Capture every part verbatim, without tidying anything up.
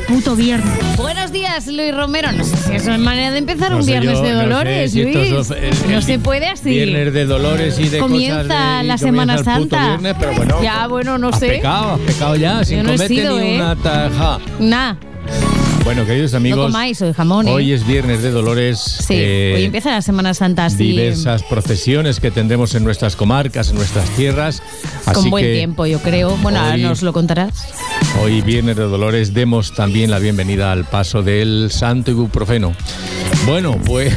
puto viernes. Buenos días, Luis Romero. No sé si eso es manera de empezar no un viernes yo, de Dolores, no sé, si Luis. El, el, no se puede así. Viernes de Dolores y de comienza cosas de, la Semana comienza Santa. Viernes, pero bueno, ya, bueno, no has sé. Pecado, has pecado ya, sin no comerte sido, ni ¿eh? una taja. Nah. Bueno, queridos amigos, no comáis hoy jamón, ¿eh? Hoy es Viernes de Dolores. Sí, eh, hoy empieza la Semana Santa así. Diversas procesiones que tendremos en nuestras comarcas, en nuestras tierras. Así con buen que tiempo, yo creo. Bueno, ahora nos lo contarás. Hoy, Viernes de Dolores, demos también la bienvenida al paso del Santo Ibuprofeno. Bueno, pues...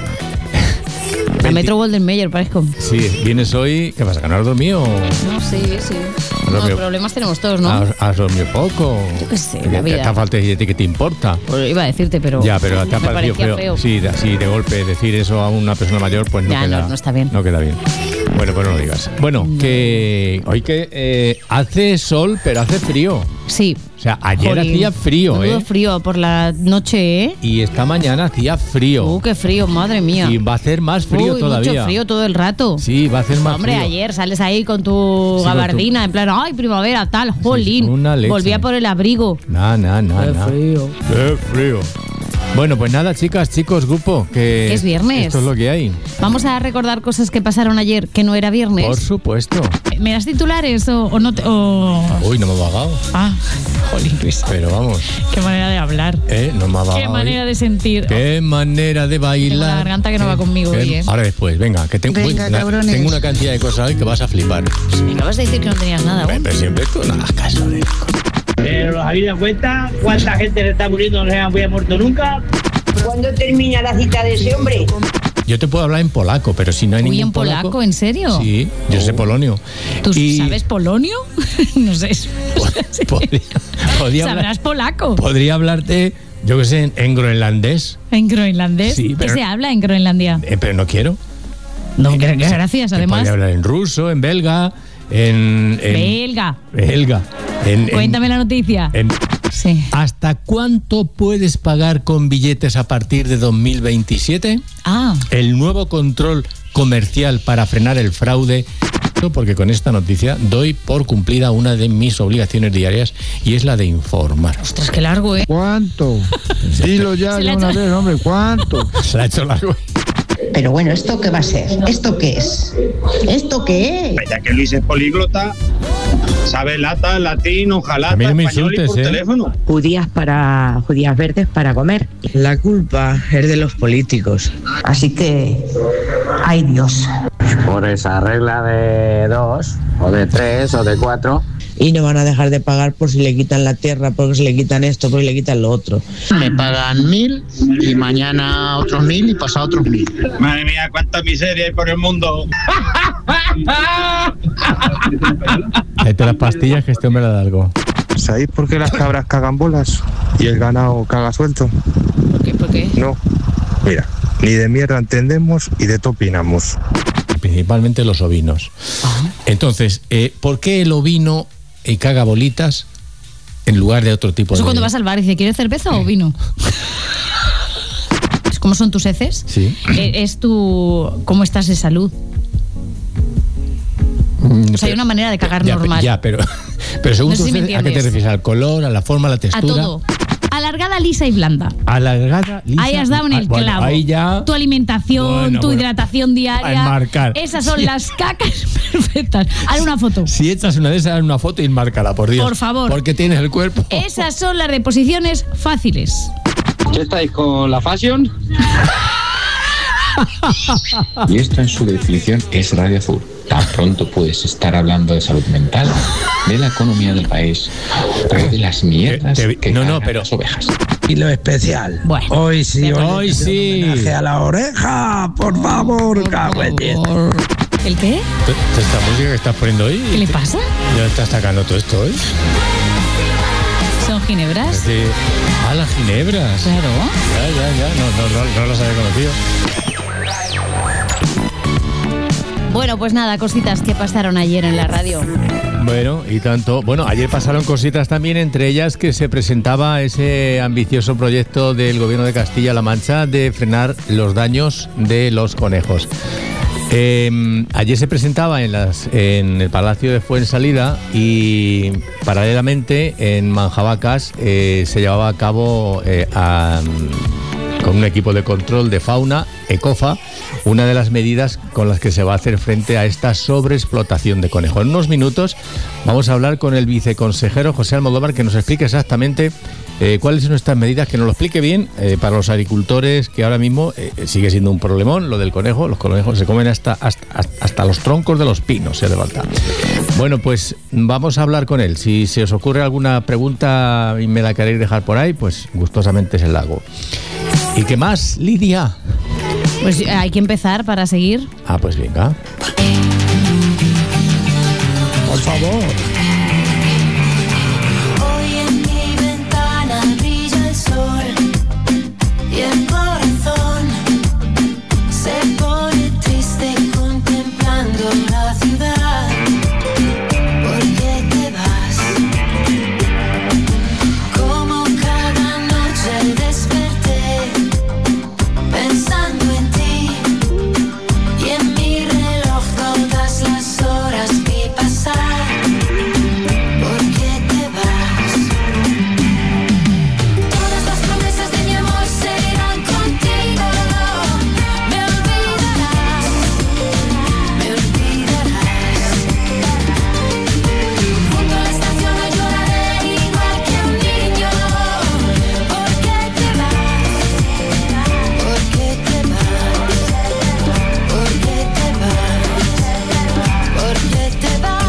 A Metro Golden Mayer, parezco. Sí, vienes hoy... ¿Qué pasa, que no has dormido? No, sí, sí. No, dormido, problemas tenemos todos, ¿no? ¿Has, has dormido poco? Yo qué sé, la vida. ¿Te ha falta de ti que te importa? Pues iba a decirte, pero... Ya, pero te ha parecido feo. feo. Sí, así de golpe decir eso a una persona mayor, pues no ya, queda... No, no está bien. No queda bien. Bueno, pues no lo digas. Bueno, no. que hoy que eh, hace sol, pero hace frío. Sí. O sea, ayer Jolín, hacía frío, Menudo ¿eh? frío por la noche, ¿eh? Y esta mañana hacía frío. Uh, qué frío, madre mía. Y va a hacer más frío Uy, todavía. Mucho frío todo el rato. Sí, va a hacer más Hombre, frío. Hombre, ayer sales ahí con tu sí, gabardina, con tu... en plan, ay, primavera, tal, jolín. Sí, una leche. Volví a por el abrigo. No, no, no. Qué nah. frío. Qué frío. Bueno, pues nada, chicas, chicos, grupo, que, que es viernes. Esto es lo que hay. Vamos a recordar cosas que pasaron ayer que no era viernes. Por supuesto. ¿Me das titulares o, o no te, o... Uy, no me ha vagado. Ah, jolín, Luis. Pero vamos. Qué manera de hablar. Eh, no me ha vagado. Qué manera de sentir. Qué manera de bailar. Tengo la garganta que no va conmigo hoy, ¿eh? Ahora después, venga, que tengo, venga, uy, la, tengo una cantidad de cosas hoy que vas a flipar. Me acabas de decir que no tenías nada. Pero, pero siempre tú no hagas caso de Pero ¿os habéis dado cuenta cuánta gente le está muriendo? No se había muerto nunca. ¿Cuándo termina la cita de ese hombre? Yo te puedo hablar en polaco, pero si no hay Uy, ningún en polaco, polaco, ¿en serio? Sí, yo oh. sé polonio. ¿Tú y... sabes polonio? No sé. Podría, podría ¿Sabrás hablar, polaco? Podría hablarte, yo qué sé, en, en groenlandés. ¿En groenlandés? Sí, pero, ¿qué se habla en Groenlandia? Eh, pero no quiero. No, eh, gracias, además. Podría hablar en ruso, en belga, en... en belga. Belga. En, Cuéntame en, la noticia. En, sí. ¿Hasta cuánto puedes pagar con billetes a partir de dos mil veintisiete? Ah. El nuevo control comercial para frenar el fraude. Porque con esta noticia doy por cumplida una de mis obligaciones diarias y es la de informar. Ostras, qué largo, ¿eh? ¿Cuánto? Dilo ya de una vez, hombre, ¿cuánto? Se la ha hecho largo. Pero bueno, ¿esto qué va a ser? ¿Esto qué es? ¿Esto qué es? Ya que Luis es políglota, sabe lata, latín, ojalá, no me español insultes, y por ¿eh? teléfono. Judías para judías verdes para comer. La culpa es de los políticos. Así que, ay Dios. Por esa regla de dos, o de tres, o de cuatro. Y no van a dejar de pagar por si le quitan la tierra, porque si le quitan esto, porque le quitan lo otro. Me pagan mil y mañana otros mil y pasado otros mil. Madre mía, cuánta miseria hay por el mundo. Ahí las pastillas que este hombre le da algo. ¿Sabéis por qué las cabras cagan bolas y el ganado caga suelto? ¿Por qué? ¿Por qué? No, mira, ni de mierda entendemos y de todo opinamos. Principalmente los ovinos. Ajá. Entonces, eh, ¿por qué el ovino eh, caga bolitas en lugar de otro tipo Eso de...? Eso cuando vas al bar y dice, ¿quieres cerveza o vino? ¿Cómo son tus heces? Sí. Es tu... ¿Cómo estás de salud? Mm, o sea, hay una manera de cagar ya, normal. Ya, pero, pero según no sé tus si heces, ¿a qué te refieres? ¿Al color, a la forma, a la textura? A todo. Alargada, lisa y blanda. Alargada, lisa. Ahí has dado en el bueno, clavo. Ahí ya... Tu alimentación, bueno, tu bueno. hidratación diaria. A enmarcar. Esas son sí. las cacas perfectas. Haz una foto. Si echas una de esas, haz una foto y enmárcala, por Dios. Por favor. Porque tienes el cuerpo. Esas son las reposiciones fáciles. ¿Qué estáis con la fashion? Y esto en su definición es Radio Azul. Tan pronto puedes estar hablando de salud mental, de la economía del país o de las mierdas te, te, que no, no, pero las ovejas. Y lo especial. Bueno, hoy sí, hoy, hoy sí. Homenaje a la oreja, por favor, cago en diez. ¿El qué? Esta música que estás poniendo hoy. ¿Qué le pasa? Ya estás sacando todo esto hoy. ¿Son ginebras? Es de, ah, las ginebras. Claro. Ya, ya, ya. No, no, no, no las había conocido. Bueno, pues nada, cositas que pasaron ayer en la radio. Bueno, y tanto. Bueno, ayer pasaron cositas también, entre ellas que se presentaba ese ambicioso proyecto del Gobierno de Castilla-La Mancha de frenar los daños de los conejos. Eh, ayer se presentaba en, las, en el Palacio de Fuensalida y paralelamente en Manjabacas eh, se llevaba a cabo eh, a, con un equipo de control de fauna, ECOFA, una de las medidas con las que se va a hacer frente a esta sobreexplotación de conejos. En unos minutos vamos a hablar con el viceconsejero José Almodóvar, que nos explique exactamente eh, cuáles son estas medidas, que nos lo explique bien eh, para los agricultores, que ahora mismo eh, sigue siendo un problemón lo del conejo. Los conejos se comen hasta, hasta, hasta los troncos de los pinos, se levanta. Bueno, pues vamos a hablar con él. Si se os ocurre alguna pregunta y me la queréis dejar por ahí, pues gustosamente se la hago. ¿Y qué más, Lidia? Pues hay que empezar para seguir. Ah, pues venga. Por favor. Hoy en mi ventana brilla el sol y el corazón se pone triste contemplando la ciudad. ¿Por qué te vas? Como cada noche desperté pensando en ti y en mi reloj todas las horas vi pasar. ¿Por qué te vas? Todas las promesas de mi amor se irán contigo. Me olvidarás, me olvidarás. Junto a la estación yo lloraré igual que un niño. ¿Por qué te vas? ¿Por qué te vas? ¿Por qué te vas? ¿Por qué te vas?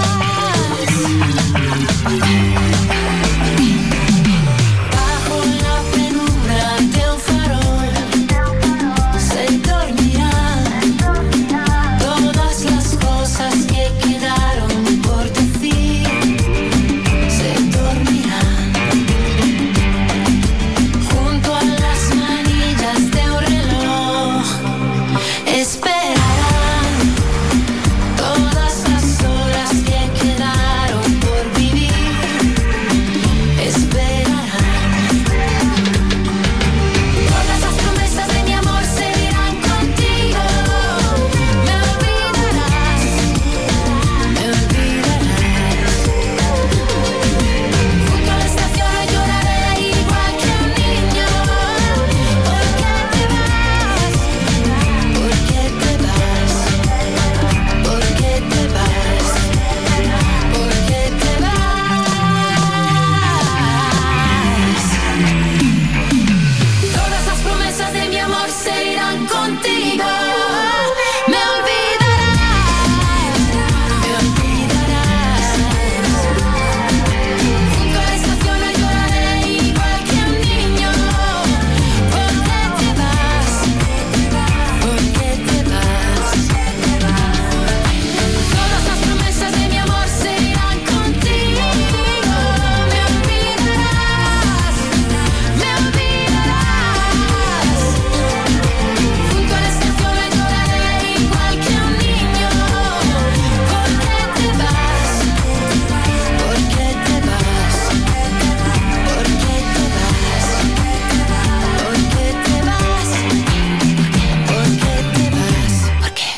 Bajo la penumbra de un farol se dormirán todas las cosas que quedaron por decir. Se dormirán junto a las manillas de un reloj. Esperarán todas las horas que quedaron por vivir. Esperarán. Todas las promesas de mi amor se irán contigo. Me olvidarás, me olvidarás. Junto a la estación lloraré igual que un niño. ¿Por qué te vas? ¿Por qué te vas? ¿Por qué te vas? ¿Por qué te vas? Todas las promesas de mi amor se irán contigo. Me olvidarás, me olvidarás. Junto a la estación lloraré igual que un niño. ¿Por qué te vas? ¿Por qué te vas? Todas las promesas de mi amor se irán contigo. Me olvidarás, me olvidarás. Junto a la estación lloraré igual que un niño. ¿Por qué te vas? ¿Por qué te vas? ¿Por qué te vas? ¿Por qué te vas? ¿Por qué te vas? ¿Por qué?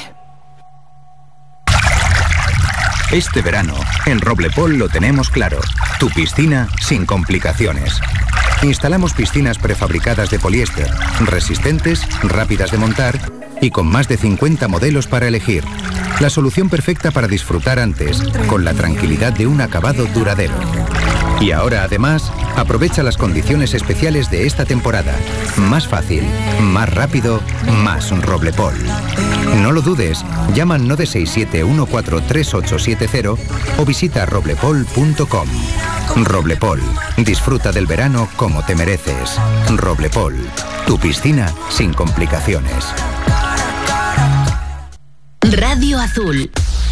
Este verano, en Roblepol lo tenemos claro. Tu piscina sin complicaciones. Instalamos piscinas prefabricadas de poliéster, resistentes, rápidas de montar y con más de cincuenta modelos para elegir. La solución perfecta para disfrutar antes, con la tranquilidad de un acabado duradero. Y ahora, además, aprovecha las condiciones especiales de esta temporada. Más fácil, más rápido, más Roblepol. No lo dudes, llama al nueve seis siete uno cuatro tres ocho siete cero o visita roblepol punto com. Roblepol, disfruta del verano como te mereces. Roblepol, tu piscina sin complicaciones. Radio Azul.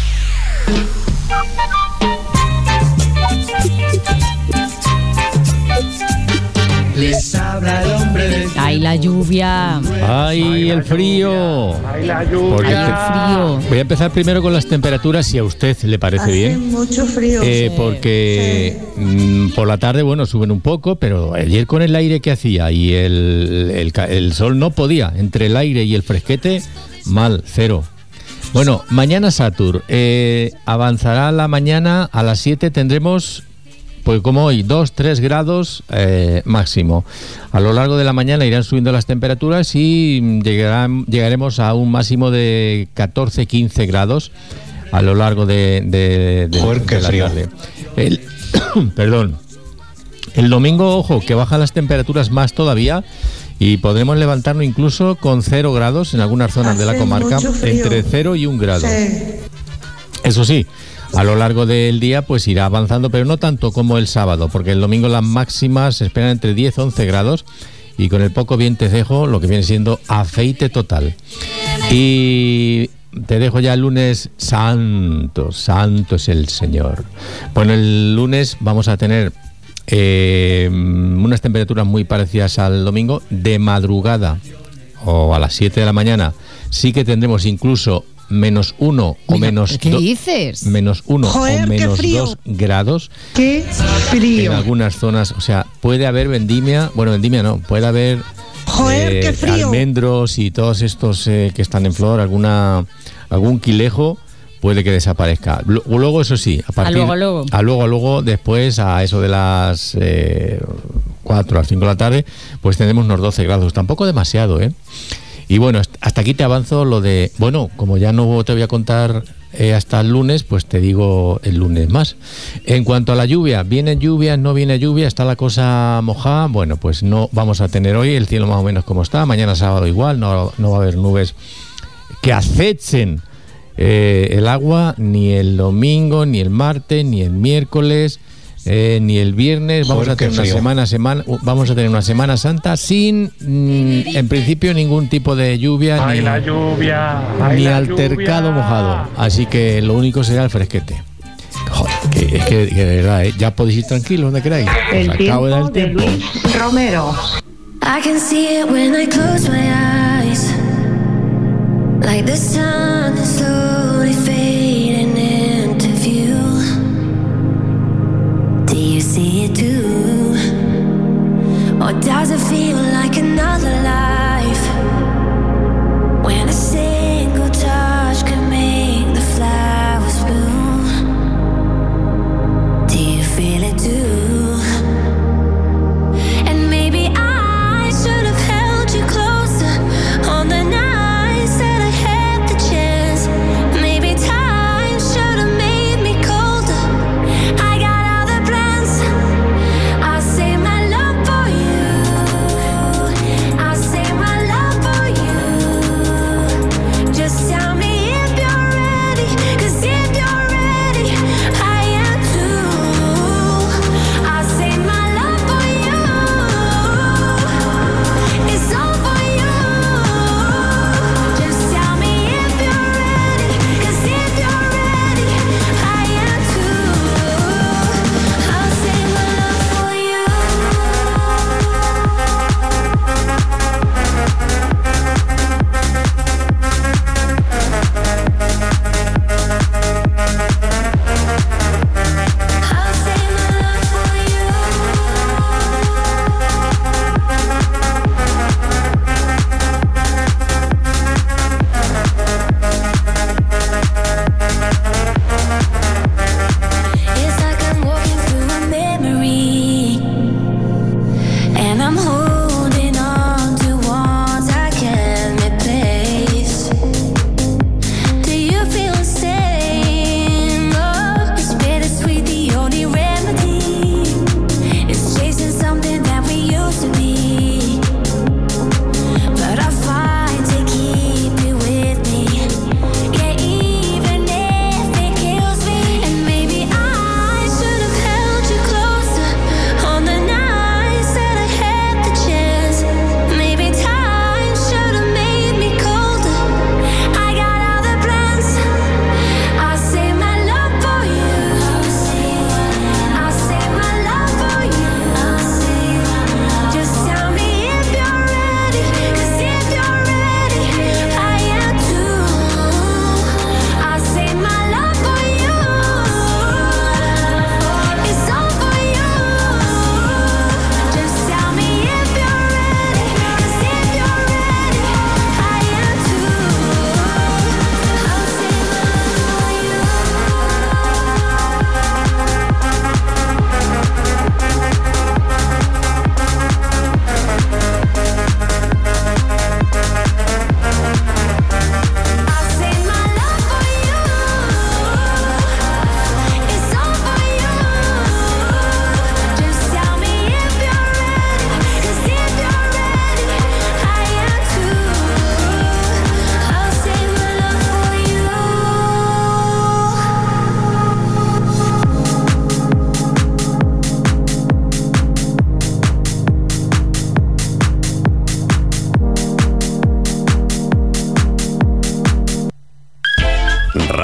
Les habla el hombre del... ¡Ay, la lluvia! ¡Ay, el frío! ¡Ay, la lluvia! ¡Ay, el frío! Voy a empezar primero con las temperaturas, si a usted le parece Hace bien. mucho frío. Eh, Sí. porque mm, por la tarde, bueno, suben un poco, pero ayer con el aire que hacía y el, el, ca- el sol no podía, entre el aire y el fresquete, mal, cero. Bueno, mañana Satur. Eh, avanzará la mañana, a las siete tendremos, pues como hoy, dos tres grados eh, máximo. A lo largo de la mañana irán subiendo las temperaturas y llegarán, llegaremos a un máximo de catorce quince grados a lo largo de, de, de, Joder, qué de la frío. tarde. El, perdón. El domingo, ojo, que bajan las temperaturas más todavía y podremos levantarnos incluso con cero grados en algunas zonas de la comarca, entre cero y un grado. Sí. Eso sí, a lo largo del día pues irá avanzando, pero no tanto como el sábado, porque el domingo las máximas se esperan entre diez y once grados y con el poco vientecejo lo que viene siendo afeite total. Y te dejo ya el lunes. Santo, santo es el Señor. Bueno, el lunes vamos a tener eh, unas temperaturas muy parecidas al domingo. De madrugada o a las siete de la mañana sí que tendremos incluso menos uno o Mira, menos ¿qué do- dices? menos uno Joder, o qué menos frío. dos grados ¡Qué frío! en algunas zonas. O sea, puede haber vendimia, bueno, vendimia no, puede haber Joder, qué frío. almendros y todos estos eh, que están en flor, alguna algún quilejo puede que desaparezca. Lu- Luego, eso sí, a partir luego, luego. a luego, a luego, después a eso de las eh, cuatro a las cinco de la tarde, pues tendremos unos doce grados, tampoco demasiado, ¿eh? Y bueno, hasta- hasta aquí te avanzo lo de, bueno, como ya no te voy a contar eh, hasta el lunes, pues te digo el lunes más. En cuanto a la lluvia, ¿viene lluvia, no viene lluvia? ¿Está la cosa mojada? Bueno, pues no vamos a tener hoy el cielo más o menos como está, mañana sábado igual, no, no va a haber nubes que acechen eh, el agua ni el domingo, ni el martes, ni el miércoles, eh, ni el viernes. Vamos Joder, a tener qué una frío. semana, semana, vamos a tener una Semana Santa sin, mm, en principio, ningún tipo de lluvia ¡Ay, ni, la lluvia! ¡Ay, ni la altercado lluvia! mojado. Así que lo único será el fresquete. Joder, que, es que, que de verdad, ¿eh? Ya podéis ir tranquilos donde queráis. El Os acabo de dar el tiempo de tiempo. Luis Romero. I can see it when I close my eyes, like the sun is slowly fading into view. Do you see it too? Or does it feel like another life, when a single touch can make the flowers bloom? Do you feel it too? And maybe I should have held you closer on the nights that I had the chance. Maybe time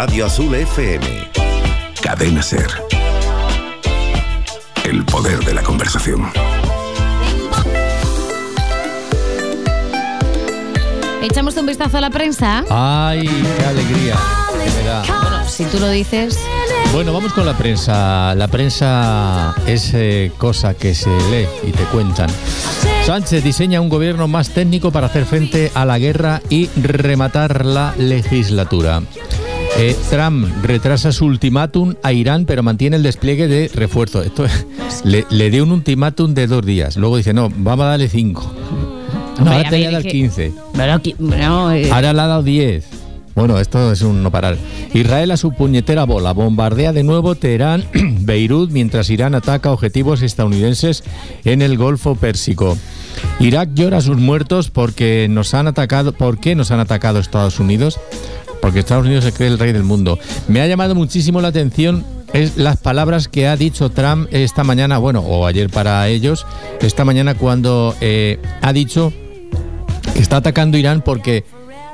Radio Azul F M. Cadena Ser. El poder de la conversación. ¿Echamos un vistazo a la prensa? ¡Ay, qué alegría! De verdad. Bueno, si tú lo dices... Bueno, vamos con la prensa. La prensa es eh, cosa que se lee y te cuentan. Sánchez diseña un gobierno más técnico para hacer frente a la guerra y rematar la legislatura. Eh, Trump retrasa su ultimátum a Irán, pero mantiene el despliegue de refuerzo. Esto le, le dio un ultimátum de dos días. Luego dice, no, vamos a darle cinco. No, ahora a te voy ver, a dar que- quince. Bueno, aquí- bueno, eh, Ahora le ha dado diez. Bueno, esto es un no parar. Israel a su puñetera bola. Bombardea de nuevo Teherán, Beirut, mientras Irán ataca objetivos estadounidenses en el Golfo Pérsico. Irak llora a sus muertos porque nos han atacado. ¿Por qué nos han atacado Estados Unidos? Porque Estados Unidos se cree el rey del mundo. Me ha llamado muchísimo la atención es las palabras que ha dicho Trump esta mañana, bueno, o ayer para ellos, esta mañana cuando eh, ha dicho que está atacando Irán porque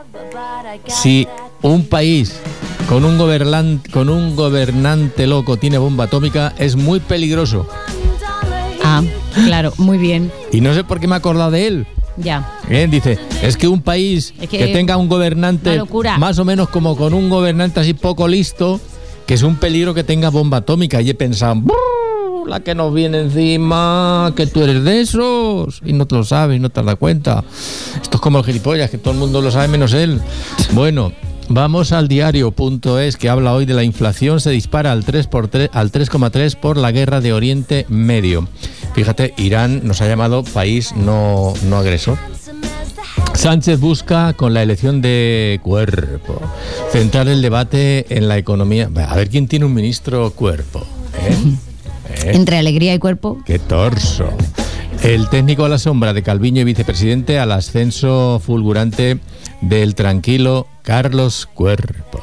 si un país con un gobernante, con un gobernante loco tiene bomba atómica, es muy peligroso. Ah, claro, muy bien. Y no sé por qué me he acordado de él. Ya. Bien, dice, es que un país Es que, que tenga un gobernante una locura. más o menos como con un gobernante así poco listo, que es un peligro que tenga bomba atómica. Y he pensado, "Brrr, la que nos viene encima, que tú eres de esos", y no te lo sabes, no te das cuenta. Esto es como el gilipollas, que todo el mundo lo sabe menos él. Bueno, vamos al diario.es, que habla hoy de la inflación se dispara al tres por tres, al tres coma tres por la guerra de Oriente Medio. Fíjate, Irán nos ha llamado país no, no agresor. Sánchez busca, con la elección de Cuerpo, centrar el debate en la economía. A ver quién tiene un ministro Cuerpo. ¿eh? ¿Eh? Entre alegría y cuerpo. ¡Qué torso! El técnico a la sombra de Calviño y vicepresidente al ascenso fulgurante del tranquilo Carlos Cuerpo.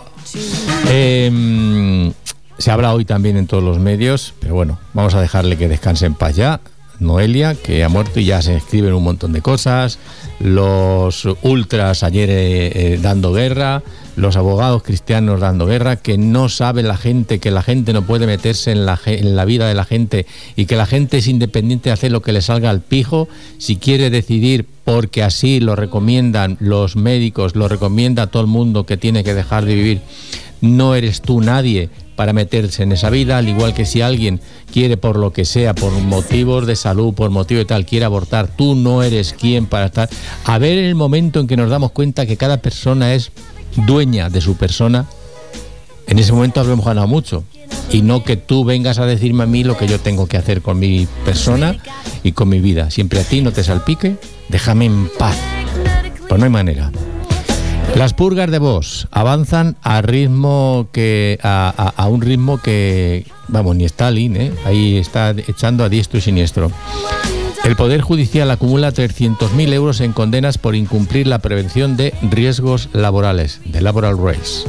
Eh, se habla hoy también en todos los medios, pero bueno, vamos a dejarle que descanse en paz ya. Noelia, que ha muerto y ya se escriben un montón de cosas. Los ultras ayer eh, eh, dando guerra, los abogados cristianos dando guerra, que no sabe la gente, que la gente no puede meterse en la, ge- en la vida de la gente y que la gente es independiente de hacer lo que le salga al pijo, si quiere decidir, porque así lo recomiendan los médicos, lo recomienda todo el mundo que tiene que dejar de vivir. No eres tú nadie para meterse en esa vida, al igual que si alguien quiere, por lo que sea, por motivos de salud, por motivo de tal, quiere abortar, tú no eres quien para estar. A ver, en el momento en que nos damos cuenta que cada persona es dueña de su persona, en ese momento habremos ganado mucho. Y no que tú vengas a decirme a mí lo que yo tengo que hacer con mi persona y con mi vida. Siempre a ti, no te salpique, déjame en paz. Pues no hay manera. Las purgas de Vox avanzan a ritmo que a, a, a un ritmo que, vamos, ni Stalin, ¿eh? Ahí está echando a diestro y siniestro. El Poder Judicial acumula trescientos mil euros en condenas por incumplir la prevención de riesgos laborales, de laboral risks.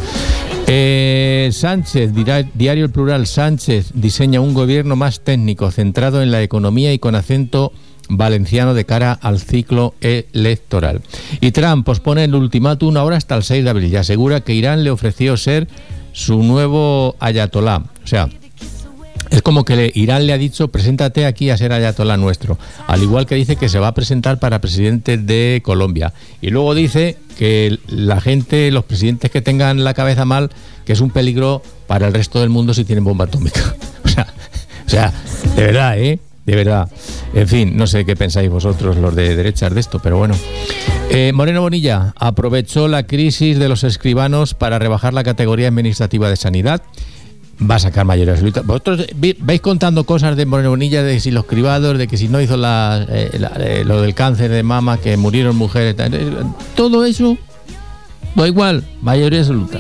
Eh, Sánchez, dirá, Diario El Plural, Sánchez diseña un gobierno más técnico, centrado en la economía y con acento valenciano de cara al ciclo electoral. Y Trump pospone el ultimátum ahora hasta el seis de abril y asegura que Irán le ofreció ser su nuevo ayatolá. O sea, es como que le, Irán le ha dicho, preséntate aquí a ser ayatolá nuestro. Al igual que dice que se va a presentar para presidente de Colombia. Y luego dice que la gente, los presidentes que tengan la cabeza mal, que es un peligro para el resto del mundo si tienen bomba atómica. O sea, o sea, de verdad, ¿eh? De verdad. En fin, no sé qué pensáis vosotros, los de derechas, de esto, pero bueno. Eh, Moreno Bonilla aprovechó la crisis de los escribanos para rebajar la categoría administrativa de sanidad. Va a sacar mayoría absoluta. Vosotros vi- vais contando cosas de Moreno Bonilla, de si los cribados, de que si no hizo la, eh, la, eh, lo del cáncer de mama, que murieron mujeres. tal, eh, Todo eso, da igual, mayoría absoluta.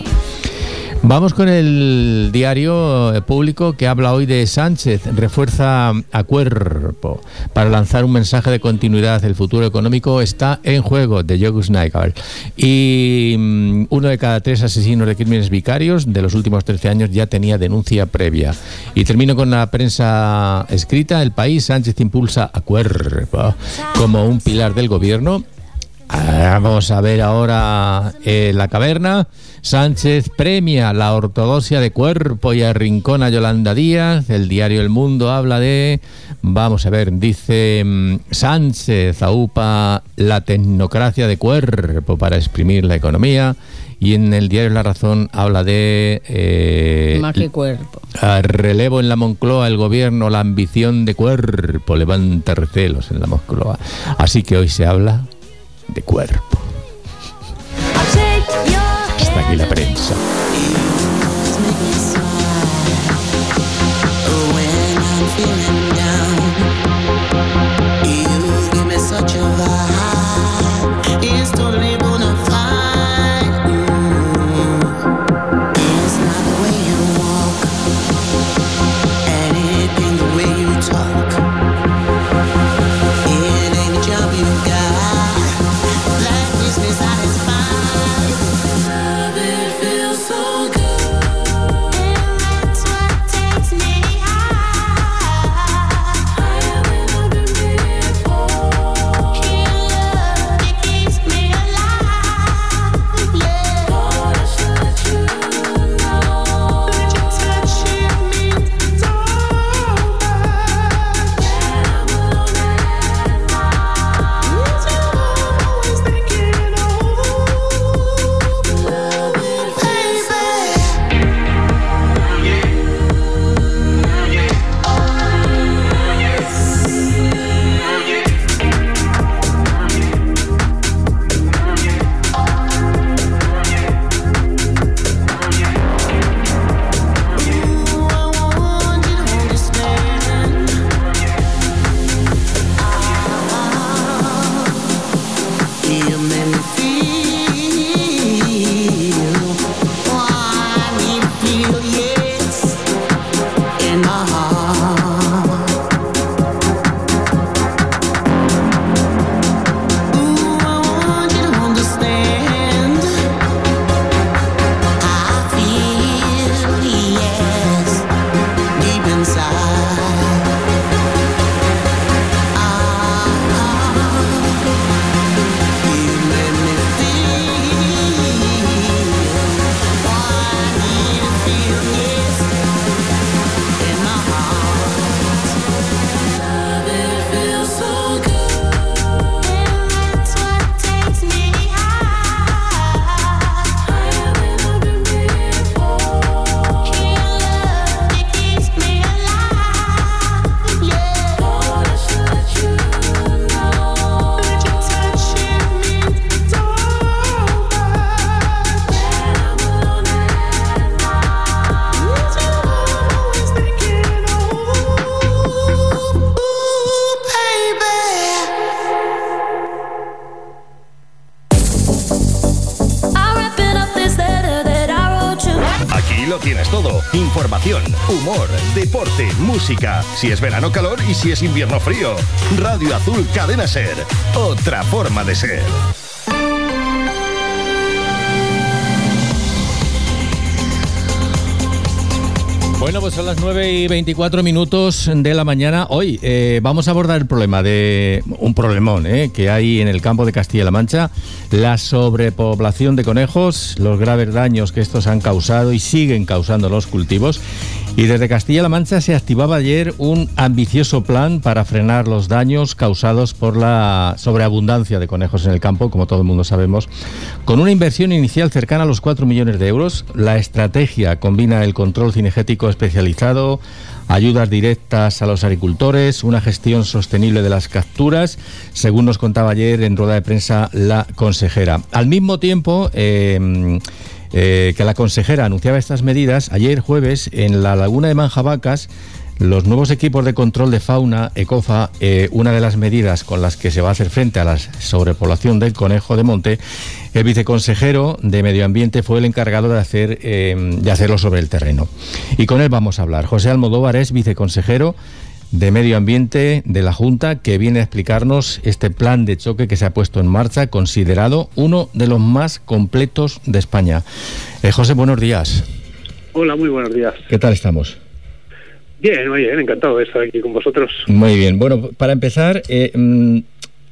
Vamos con el diario Público, que habla hoy de Sánchez refuerza a Cuerpo para lanzar un mensaje de continuidad. El futuro económico está en juego, de Jogus Naikal. Y um, uno de cada tres asesinos de crímenes vicarios de los últimos trece años ya tenía denuncia previa. Y termino con la prensa escrita. El País, Sánchez impulsa a Cuerpo como un pilar del gobierno. Vamos a ver ahora eh, la caverna. Sánchez premia la ortodoxia de cuerpo y arrincona a Yolanda Díaz. El diario El Mundo habla de... Vamos a ver, dice Sánchez aupa la tecnocracia de cuerpo para exprimir la economía. Y en el diario La Razón habla de... Eh, Más que cuerpo. A relevo en la Moncloa, el gobierno, la ambición de cuerpo levanta recelos en la Moncloa. Así que hoy se habla de cuerpo. Hasta aquí la prensa. Información, humor, deporte, música. Si es verano, calor, y si es invierno, frío. Radio Azul Cadena Ser. Otra forma de ser. Bueno, pues son las nueve y veinticuatro minutos de la mañana. Hoy eh, vamos a abordar el problema de un problemón eh, que hay en el campo de Castilla-La Mancha, la sobrepoblación de conejos, los graves daños que estos han causado y siguen causando los cultivos. Y desde Castilla-La Mancha se activaba ayer un ambicioso plan para frenar los daños causados por la sobreabundancia de conejos en el campo, como todo el mundo sabemos, con una inversión inicial cercana a los cuatro millones de euros. La estrategia combina el control cinegético especializado, ayudas directas a los agricultores, una gestión sostenible de las capturas, según nos contaba ayer en rueda de prensa la consejera. Al mismo tiempo eh, eh, que la consejera anunciaba estas medidas, ayer jueves en la laguna de Manjabacas, los nuevos equipos de control de fauna, ECOFA, eh, una de las medidas con las que se va a hacer frente a la sobrepoblación del conejo de monte, el viceconsejero de Medio Ambiente fue el encargado de, hacer, eh, de hacerlo sobre el terreno. Y con él vamos a hablar. José Almodóvar es viceconsejero de Medio Ambiente de la Junta, que viene a explicarnos este plan de choque que se ha puesto en marcha, considerado uno de los más completos de España. Eh, José, buenos días. Hola, muy buenos días. ¿Qué tal estamos? Bien, muy bien, encantado de estar aquí con vosotros. Muy bien. Bueno, para empezar, eh,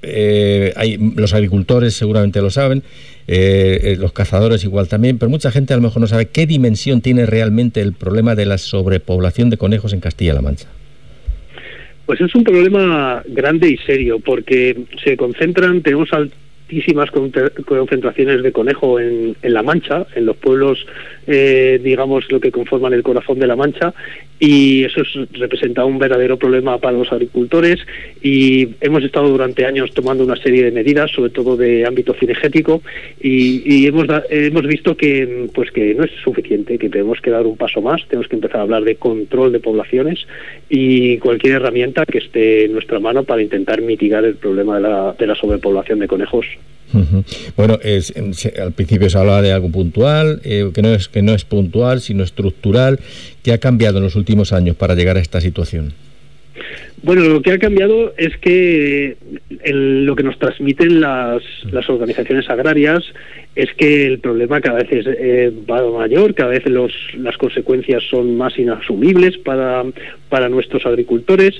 eh, hay, los agricultores seguramente lo saben, eh, eh, los cazadores igual también, pero mucha gente a lo mejor no sabe qué dimensión tiene realmente el problema de la sobrepoblación de conejos en Castilla-La Mancha. Pues es un problema grande y serio, porque se concentran, tenemos altísimas concentraciones de conejo en, en La Mancha, en los pueblos, eh, digamos, lo que conforman el corazón de La Mancha, y eso es, representa un verdadero problema para los agricultores, y hemos estado durante años tomando una serie de medidas, sobre todo de ámbito cinegético, y, y hemos da, hemos visto que pues que no es suficiente, que tenemos que dar un paso más, tenemos que empezar a hablar de control de poblaciones y cualquier herramienta que esté en nuestra mano para intentar mitigar el problema de la, de la sobrepoblación de conejos. Uh-huh. Bueno, es, se, al principio se hablaba de algo puntual, eh, que no es que no es puntual, sino estructural. ¿Qué ha cambiado en los últimos años para llegar a esta situación? Bueno, lo que ha cambiado es que el, lo que nos transmiten las, las organizaciones agrarias es que el problema cada vez es, eh, va mayor, cada vez los, las consecuencias son más inasumibles para, para nuestros agricultores,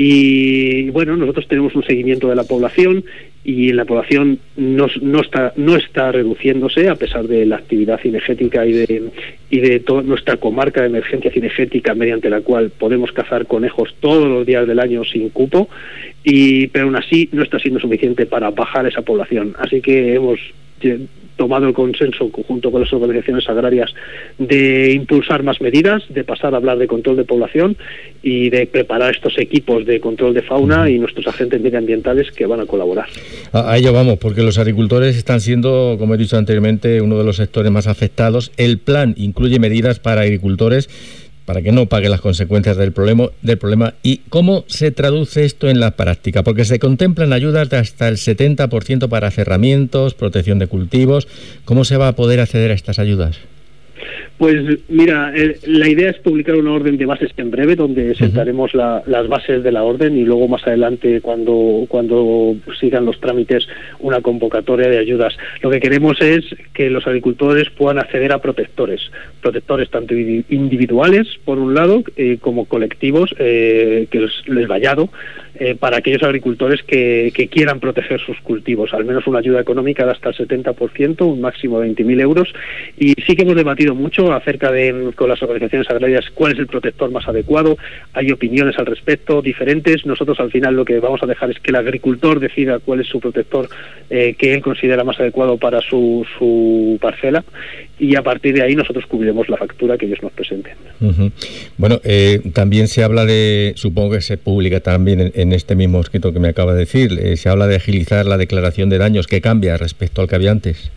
y bueno, nosotros tenemos un seguimiento de la población, y la población no, no está no está reduciéndose a pesar de la actividad cinegética y de y de toda nuestra comarca de emergencia cinegética, mediante la cual podemos cazar conejos todos los días del año sin cupo, y pero aún así no está siendo suficiente para bajar esa población. Así que hemos tomado el consenso junto con las organizaciones agrarias de impulsar más medidas, de pasar a hablar de control de población y de preparar estos equipos de control de fauna y nuestros agentes medioambientales que van a colaborar. A, a ello vamos, porque los agricultores están siendo, como he dicho anteriormente, uno de los sectores más afectados. El plan incluye medidas para agricultores para que no paguen las consecuencias del problema, del problema. ¿Y cómo se traduce esto en la práctica? Porque se contemplan ayudas de hasta el setenta por ciento para acerramientos, protección de cultivos. ¿Cómo se va a poder acceder a estas ayudas? Pues mira, eh, la idea es publicar una orden de bases en breve, donde sentaremos la, las bases de la orden, y luego más adelante, cuando cuando sigan los trámites, una convocatoria de ayudas. Lo que queremos es que los agricultores puedan acceder a protectores, protectores tanto individuales, por un lado, eh, como colectivos, eh, que les, les vallado, eh, para aquellos agricultores que, que quieran proteger sus cultivos, al menos una ayuda económica de hasta el setenta por ciento, un máximo de veinte mil euros, y sí que hemos debatido mucho acerca de, con las organizaciones agrarias, cuál es el protector más adecuado. Hay opiniones al respecto diferentes. Nosotros al final lo que vamos a dejar es que el agricultor decida cuál es su protector eh, que él considera más adecuado para su, su parcela, y a partir de ahí nosotros cubriremos la factura que ellos nos presenten. Uh-huh. Bueno, eh, también se habla de, supongo que se publica también en, en este mismo escrito que me acaba de decir, eh, se habla de agilizar la declaración de daños. ¿Qué cambia respecto al que había antes?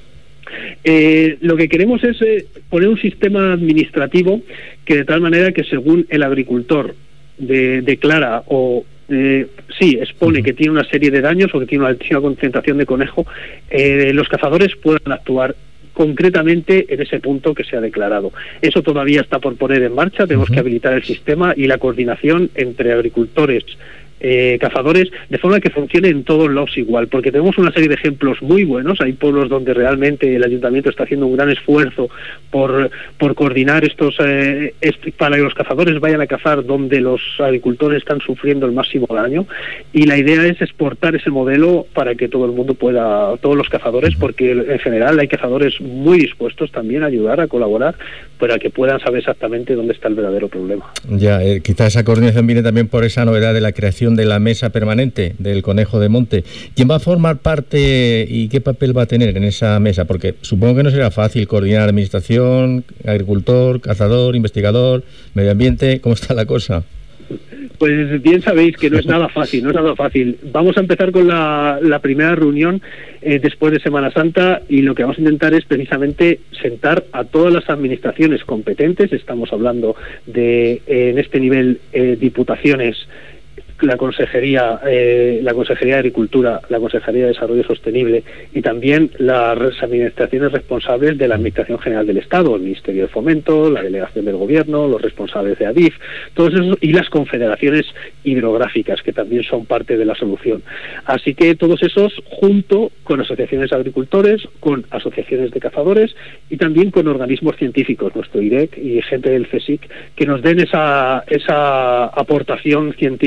Eh, lo que queremos es eh, poner un sistema administrativo que, de tal manera que según el agricultor de, declara o eh, sí expone uh-huh. que tiene una serie de daños o que tiene una altísima concentración de conejo, eh, los cazadores puedan actuar concretamente en ese punto que se ha declarado. Eso todavía está por poner en marcha. Tenemos uh-huh. que habilitar el sistema y la coordinación entre agricultores, Eh, cazadores, de forma que funcione en todos lados igual, porque tenemos una serie de ejemplos muy buenos. Hay pueblos donde realmente el ayuntamiento está haciendo un gran esfuerzo por, por coordinar estos eh, est- para que los cazadores vayan a cazar donde los agricultores están sufriendo el máximo daño, y la idea es exportar ese modelo para que todo el mundo pueda, todos los cazadores, porque en general hay cazadores muy dispuestos también a ayudar, a colaborar, para que puedan saber exactamente dónde está el verdadero problema. Ya, eh, quizá esa coordinación viene también por esa novedad de la creación de la mesa permanente del conejo de monte. ¿Quién va a formar parte y qué papel va a tener en esa mesa? Porque supongo que no será fácil coordinar administración, agricultor, cazador, investigador, medio ambiente. ¿Cómo está la cosa? Pues bien sabéis que no es nada fácil, no es nada fácil. Vamos a empezar con la, la primera reunión eh, después de Semana Santa, y lo que vamos a intentar es precisamente sentar a todas las administraciones competentes. Estamos hablando de, eh, en este nivel, eh, diputaciones, la Consejería, eh, la Consejería de Agricultura, la Consejería de Desarrollo Sostenible, y también las administraciones responsables de la Administración General del Estado, el Ministerio de Fomento, la Delegación del Gobierno, los responsables de ADIF, todos esos, y las confederaciones hidrográficas, que también son parte de la solución. Así que todos esos, junto con asociaciones de agricultores, con asociaciones de cazadores y también con organismos científicos, nuestro I R E C y gente del CSIC, que nos den esa, esa aportación científica que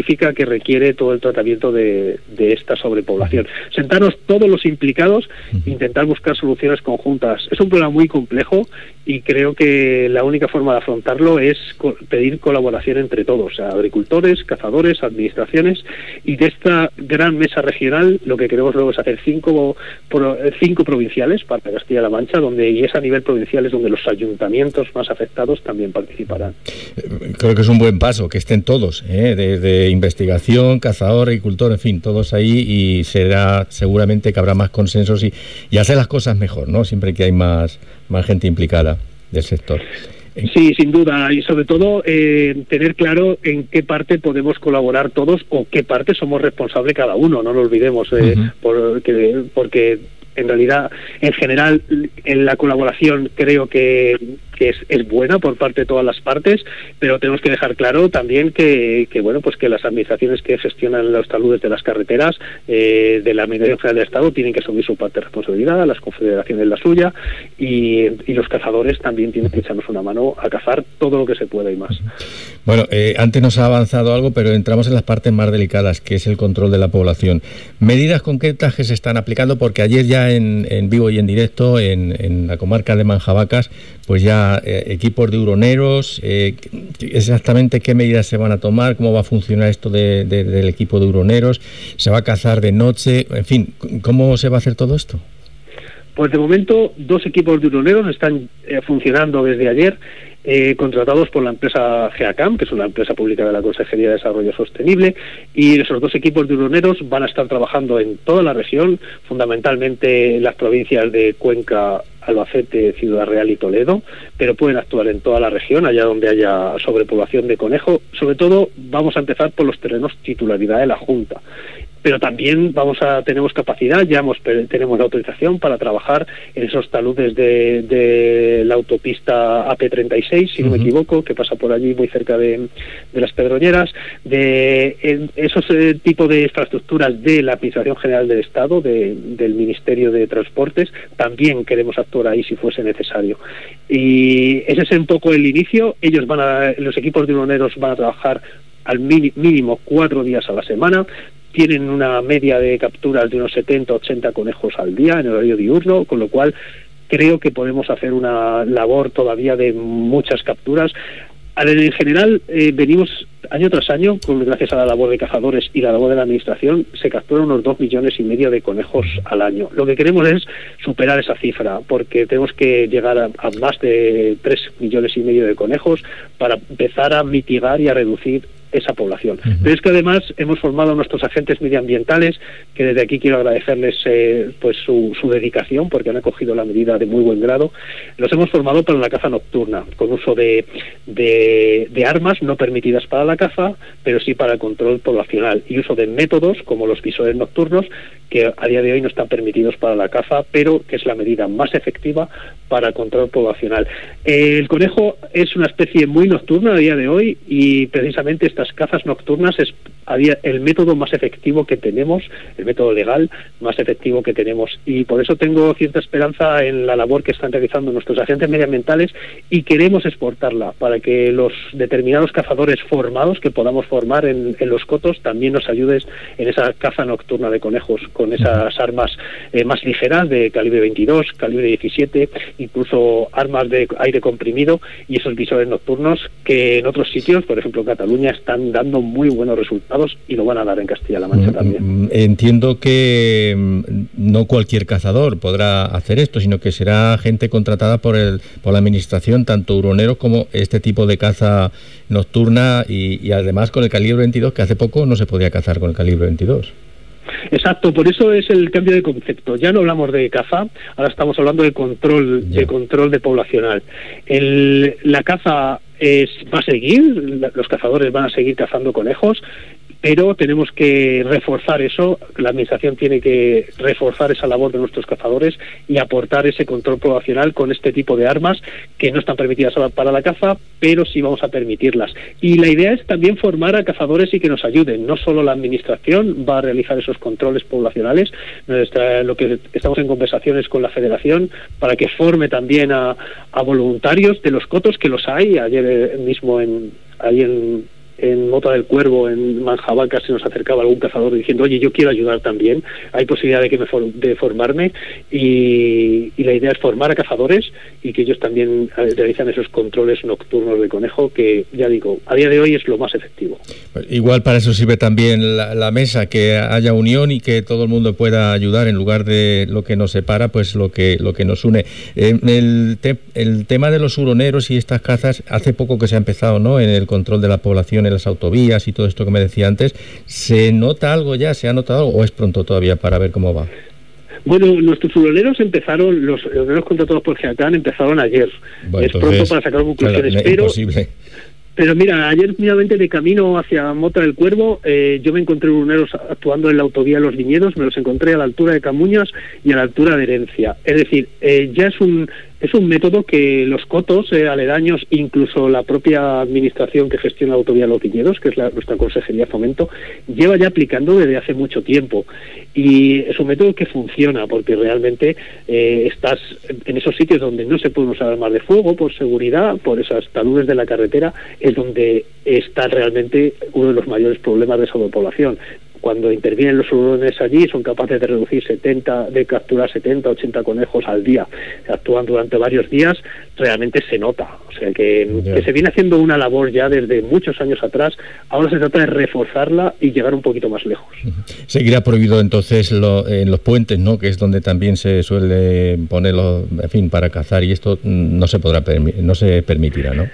que requiere todo el tratamiento de, de esta sobrepoblación. Sentarnos todos los implicados e intentar buscar soluciones conjuntas. Es un problema muy complejo y creo que la única forma de afrontarlo es co- pedir colaboración entre todos, o sea, agricultores, cazadores, administraciones, y de esta gran mesa regional lo que queremos luego es hacer cinco, pro, cinco provinciales para Castilla-La Mancha, donde y es a nivel provincial es donde los ayuntamientos más afectados también participarán. Creo que es un buen paso, que estén todos, ¿eh? desde investigación, cazador, agricultor, en fin, todos ahí, y será seguramente que habrá más consensos y, y hacer las cosas mejor, ¿no? Siempre que hay más, más gente implicada del sector. Sí, sin duda, y sobre todo eh, tener claro en qué parte podemos colaborar todos o qué parte somos responsables cada uno, no lo olvidemos, eh, uh-huh. porque, porque en realidad, en general, en la colaboración creo que, que es, es buena por parte de todas las partes, pero tenemos que dejar claro también que, que bueno, pues que las administraciones que gestionan los taludes de las carreteras eh, de la Administración General del Estado tienen que asumir su parte de responsabilidad, las confederaciones la suya, y, y los cazadores también tienen que echarnos una mano a cazar todo lo que se pueda y más. Bueno, eh, antes nos ha avanzado algo, pero entramos en las partes más delicadas, que es el control de la población. ¿Medidas concretas que se están aplicando? Porque ayer ya en, en vivo y en directo, en, en la comarca de Manjabacas, pues ya eh, equipos de huroneros, eh, exactamente qué medidas se van a tomar, cómo va a funcionar esto de, de, del equipo de huroneros, se va a cazar de noche, en fin, ¿cómo se va a hacer todo esto? Pues de momento dos equipos de huroneros están eh, funcionando desde ayer, eh, contratados por la empresa GEACAM, que es una empresa pública de la Consejería de Desarrollo Sostenible, y esos dos equipos de huroneros van a estar trabajando en toda la región, fundamentalmente en las provincias de Cuenca, Albacete, Ciudad Real y Toledo, pero pueden actuar en toda la región, allá donde haya sobrepoblación de conejo. Sobre todo vamos a empezar por los terrenos titularidad de la Junta, pero también vamos a tenemos capacidad, ya hemos, tenemos la autorización para trabajar en esos taludes de, de la autopista A P treinta y seis, si uh-huh. no me equivoco, que pasa por allí muy cerca de, de las Pedroñeras, de en esos eh, tipos de infraestructuras de la Administración General del Estado, de, del Ministerio de Transportes, también queremos actuar ahí si fuese necesario. Y ese es un poco el inicio. Ellos van a, los equipos de huroneros van a trabajar al mínimo cuatro días a la semana. Tienen una media de capturas de unos setenta a ochenta conejos al día en horario diurno, con lo cual creo que podemos hacer una labor todavía de muchas capturas. En general, eh, venimos año tras año, con, gracias a la labor de cazadores y la labor de la administración, se capturan unos dos millones y medio de conejos al año. Lo que queremos es superar esa cifra, porque tenemos que llegar a, a más de tres millones y medio de conejos para empezar a mitigar y a reducir esa población. Uh-huh. Pero es que además hemos formado a nuestros agentes medioambientales, que desde aquí quiero agradecerles eh, pues su, su dedicación, porque han acogido la medida de muy buen grado. Los hemos formado para la caza nocturna, con uso de, de, de armas no permitidas para la caza, pero sí para el control poblacional, y uso de métodos como los visores nocturnos, que a día de hoy no están permitidos para la caza, pero que es la medida más efectiva para el control poblacional. Eh, el conejo es una especie muy nocturna a día de hoy, y precisamente estas cazas nocturnas es a día, el método más efectivo que tenemos, el método legal más efectivo que tenemos, y por eso tengo cierta esperanza en la labor que están realizando nuestros agentes medioambientales, y queremos exportarla para que los determinados cazadores formados que podamos formar en, en los cotos también nos ayuden en esa caza nocturna de conejos, con esas armas eh, más ligeras de calibre veintidós, calibre diecisiete, incluso armas de aire comprimido, y esos visores nocturnos que en otros sitios, por ejemplo en Cataluña, están dando muy buenos resultados, y lo van a dar en Castilla-La Mancha también. Entiendo que no cualquier cazador podrá hacer esto, sino que será gente contratada por el por la administración, tanto huroneros como este tipo de caza nocturna, y, y además con el calibre veintidós, que hace poco no se podía cazar con el calibre veintidós. Exacto, por eso es el cambio de concepto. Ya no hablamos de caza, ahora estamos hablando de control, yeah. de control de poblacional. El, la caza es, va a seguir, los cazadores van a seguir cazando conejos, pero tenemos que reforzar eso. La administración tiene que reforzar esa labor de nuestros cazadores y aportar ese control poblacional con este tipo de armas que no están permitidas para la caza, pero sí vamos a permitirlas. Y la idea es también formar a cazadores y que nos ayuden. No solo la administración va a realizar esos controles poblacionales, nuestra, lo que estamos en conversaciones con la Federación para que forme también a, a voluntarios de los cotos, que los hay. Ayer mismo en ahí en en Mota del Cuervo, en Manjavaca, se nos acercaba algún cazador diciendo, oye, yo quiero ayudar también, hay posibilidad de que me for- de formarme, y, y la idea es formar a cazadores y que ellos también eh, realizan esos controles nocturnos de conejo, que ya digo, a día de hoy es lo más efectivo. Pues igual para eso sirve también la, la mesa, que haya unión y que todo el mundo pueda ayudar en lugar de lo que nos separa, pues lo que lo que nos une. Eh, el, te, el tema de los huroneros y estas cazas, hace poco que se ha empezado, ¿no?, en el control de la población en las autovías y todo esto que me decía antes. ¿Se nota algo ya? ¿Se ha notado o es pronto todavía para ver cómo va? Bueno, nuestros huroneros empezaron, los huroneros contratados por GEACAN empezaron ayer. Bueno, es pronto entonces, para sacar conclusiones, claro, pero... imposible. Pero mira, ayer finalmente de camino hacia Mota del Cuervo, eh, yo me encontré huroneros actuando en la autovía Los Viñedos, me los encontré a la altura de Camuñas y a la altura de Herencia. Es decir, eh, ya es un es un método que los cotos eh, aledaños, incluso la propia administración que gestiona la autovía Los Viñedos, que es la, nuestra Consejería de Fomento, lleva ya aplicando desde hace mucho tiempo. Y es un método que funciona, porque realmente eh, estás en esos sitios donde no se pueden usar armas de fuego por seguridad, por esas taludes de la carretera, es donde está realmente uno de los mayores problemas de sobrepoblación. Cuando intervienen los hurones allí, son capaces de reducir setenta, de capturar setenta, ochenta conejos al día. Actúan durante varios días, realmente se nota. O sea que, que se viene haciendo una labor ya desde muchos años atrás. Ahora se trata de reforzarla y llegar un poquito más lejos. Seguirá prohibido entonces lo, en los puentes, ¿no?, que es donde también se suele ponerlo, en fin, para cazar, y esto no se podrá permi- no se permitirá, ¿no?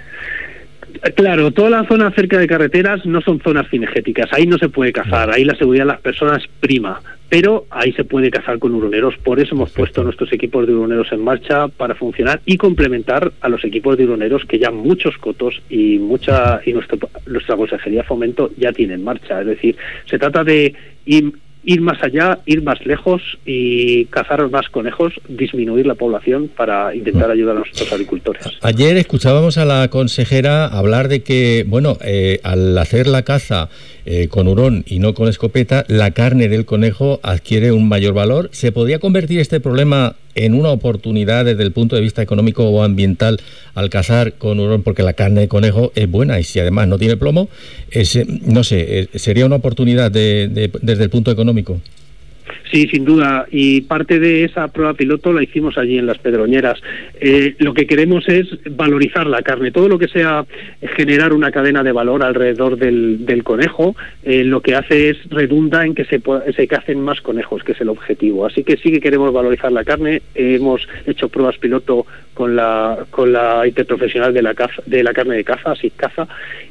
Claro, toda la zona cerca de carreteras no son zonas cinegéticas, ahí no se puede cazar, ahí la seguridad de las personas prima, pero ahí se puede cazar con huroneros. Por eso hemos puesto nuestros equipos de huroneros en marcha para funcionar y complementar a los equipos de huroneros que ya muchos cotos y mucha y nuestro, nuestra Consejería de Fomento ya tiene en marcha. Es decir, se trata de ir ir más allá, ir más lejos y cazar más conejos, disminuir la población para intentar ayudar a nuestros agricultores. Ayer escuchábamos a la consejera hablar de que, bueno, eh, al hacer la caza eh, con hurón y no con escopeta, la carne del conejo adquiere un mayor valor. ¿Se podría convertir este problema en una oportunidad desde el punto de vista económico o ambiental al cazar con hurón? Porque la carne de conejo es buena y si además no tiene plomo, es, no sé, sería una oportunidad de, de, desde el punto económico. Sí, sin duda, y parte de esa prueba piloto la hicimos allí en Las Pedroñeras. Eh, lo que queremos es valorizar la carne, todo lo que sea generar una cadena de valor alrededor del, del conejo, eh, lo que hace es redunda en que se, se cacen más conejos, que es el objetivo. Así que sí que queremos valorizar la carne. Eh, hemos hecho pruebas piloto con la con la interprofesional de la caza, de la carne de caza, SICCAZA,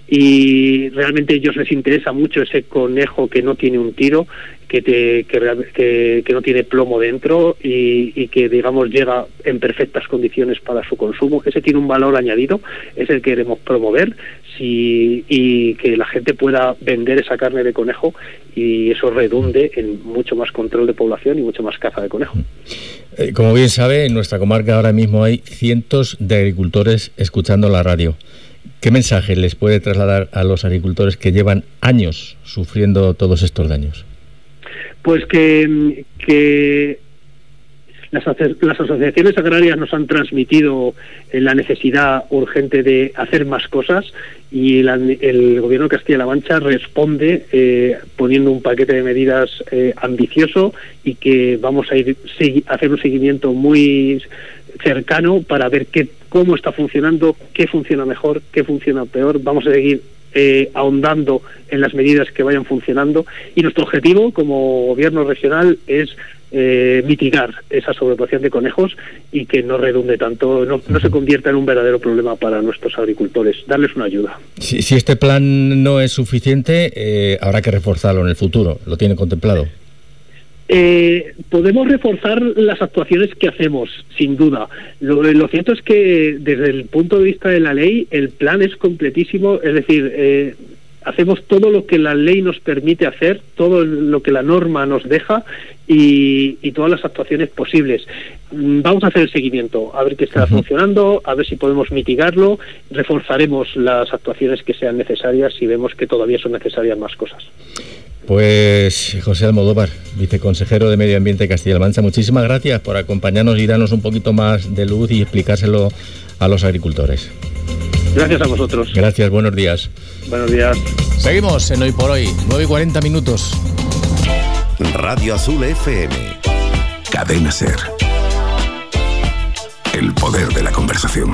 y realmente a ellos les interesa mucho ese conejo que no tiene un tiro, que, te, que, que, que no tiene plomo dentro y, y que, digamos, llega en perfectas condiciones para su consumo. Ese tiene un valor añadido, es el que queremos promover, si, y que la gente pueda vender esa carne de conejo y eso redunde en mucho más control de población y mucho más caza de conejo. Eh, como bien sabe, en nuestra comarca ahora mismo hay cientos de agricultores escuchando la radio. ¿Qué mensaje les puede trasladar a los agricultores que llevan años sufriendo todos estos daños? Pues que, que las, las asociaciones agrarias nos han transmitido la necesidad urgente de hacer más cosas y la, el Gobierno de Castilla-La Mancha responde eh, poniendo un paquete de medidas eh, ambicioso y que vamos a ir a hacer un seguimiento muy cercano para ver qué, cómo está funcionando, qué funciona mejor, qué funciona peor. Vamos a seguir Eh, ahondando en las medidas que vayan funcionando y nuestro objetivo como gobierno regional es eh, mitigar esa sobrepoblación de conejos y que no redunde tanto, no, no se convierta en un verdadero problema para nuestros agricultores, darles una ayuda. Si, si este plan no es suficiente, eh, habrá que reforzarlo en el futuro. ¿Lo tiene contemplado? Eh, podemos reforzar las actuaciones que hacemos, sin duda. Lo, lo cierto es que desde el punto de vista de la ley, el plan es completísimo, es decir, eh, hacemos todo lo que la ley nos permite hacer, todo lo que la norma nos deja y, y todas las actuaciones posibles. Vamos a hacer el seguimiento, a ver qué está funcionando, a ver si podemos mitigarlo, reforzaremos las actuaciones que sean necesarias si vemos que todavía son necesarias más cosas. Pues José Almodóvar, viceconsejero de Medio Ambiente de Castilla-La Mancha, muchísimas gracias por acompañarnos y darnos un poquito más de luz y explicárselo a los agricultores. Gracias a vosotros. Gracias, buenos días. Buenos días. Seguimos en Hoy por Hoy, nueve y cuarenta minutos. Radio Azul F M. Cadena Ser. El poder de la conversación.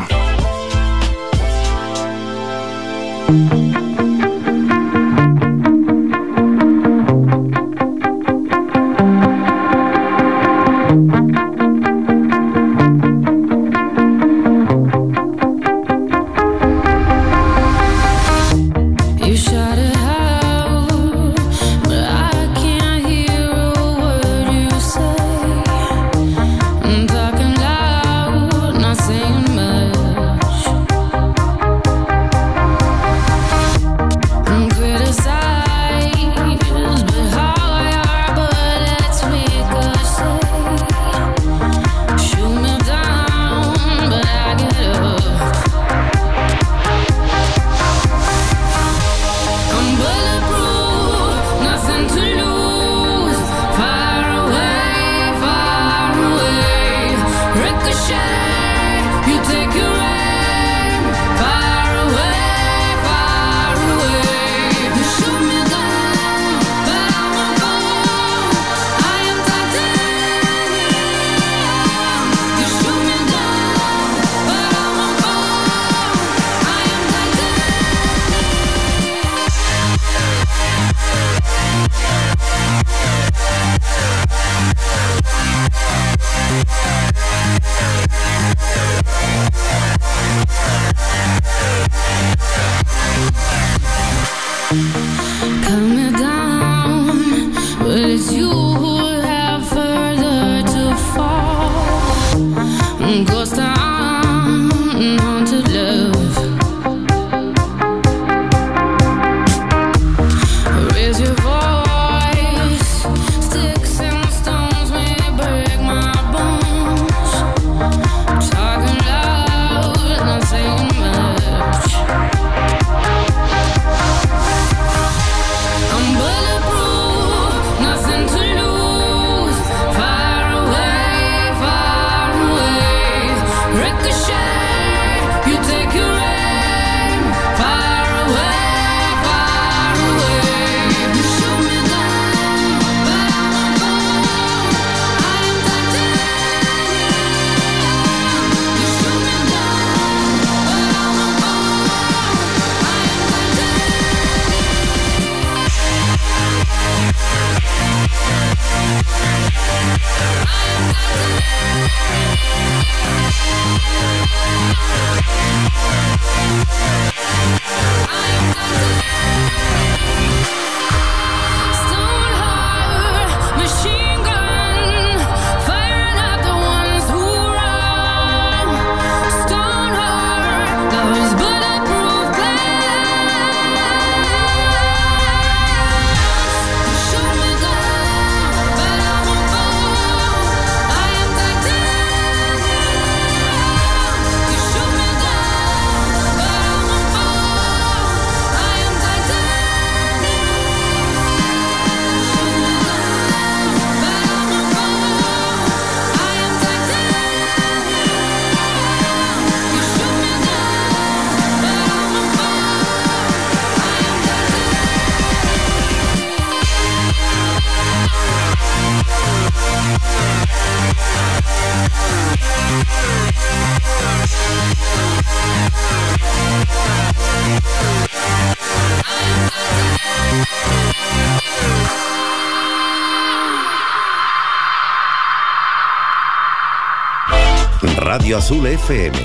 Radio Azul F M.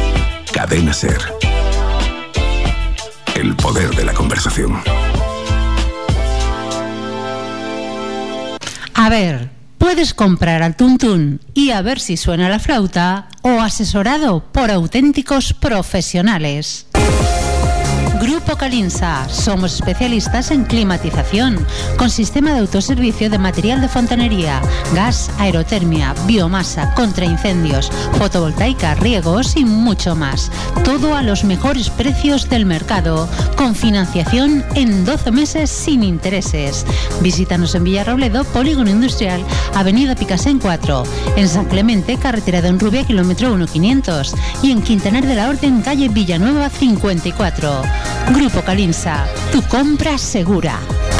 Cadena Ser. El poder de la conversación. A ver, puedes comprar al tuntún y a ver si suena la flauta, o asesorado por auténticos profesionales. Grupo Calinsa. Somos especialistas en climatización, con sistema de autoservicio de material de fontanería, gas, aerotermia, biomasa, contraincendios, fotovoltaica, riegos y mucho más. Todo a los mejores precios del mercado, con financiación en doce meses sin intereses. Visítanos en Villarrobledo, Polígono Industrial, Avenida Picasen cuatro, en San Clemente, carretera de Honrubia, kilómetro uno quinientos, y en Quintanar de la Orden, calle Villanueva cincuenta y cuatro. Grupo Calinsa, tu compra segura.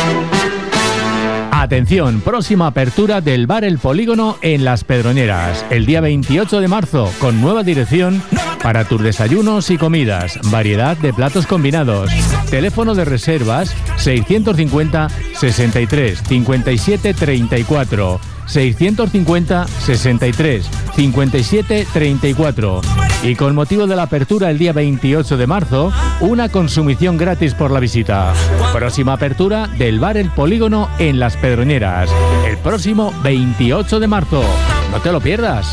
Atención, próxima apertura del bar El Polígono en Las Pedroñeras, el día veintiocho de marzo, con nueva dirección para tus desayunos y comidas, variedad de platos combinados. Teléfono de reservas seiscientos cincuenta, sesenta y tres, cincuenta y siete, treinta y cuatro. seiscientos cincuenta, sesenta y tres, cincuenta y siete, treinta y cuatro. Y con motivo de la apertura el día veintiocho de marzo, una consumición gratis por la visita. Próxima apertura del bar El Polígono en Las Pedroñeras, el próximo veintiocho de marzo. No te lo pierdas.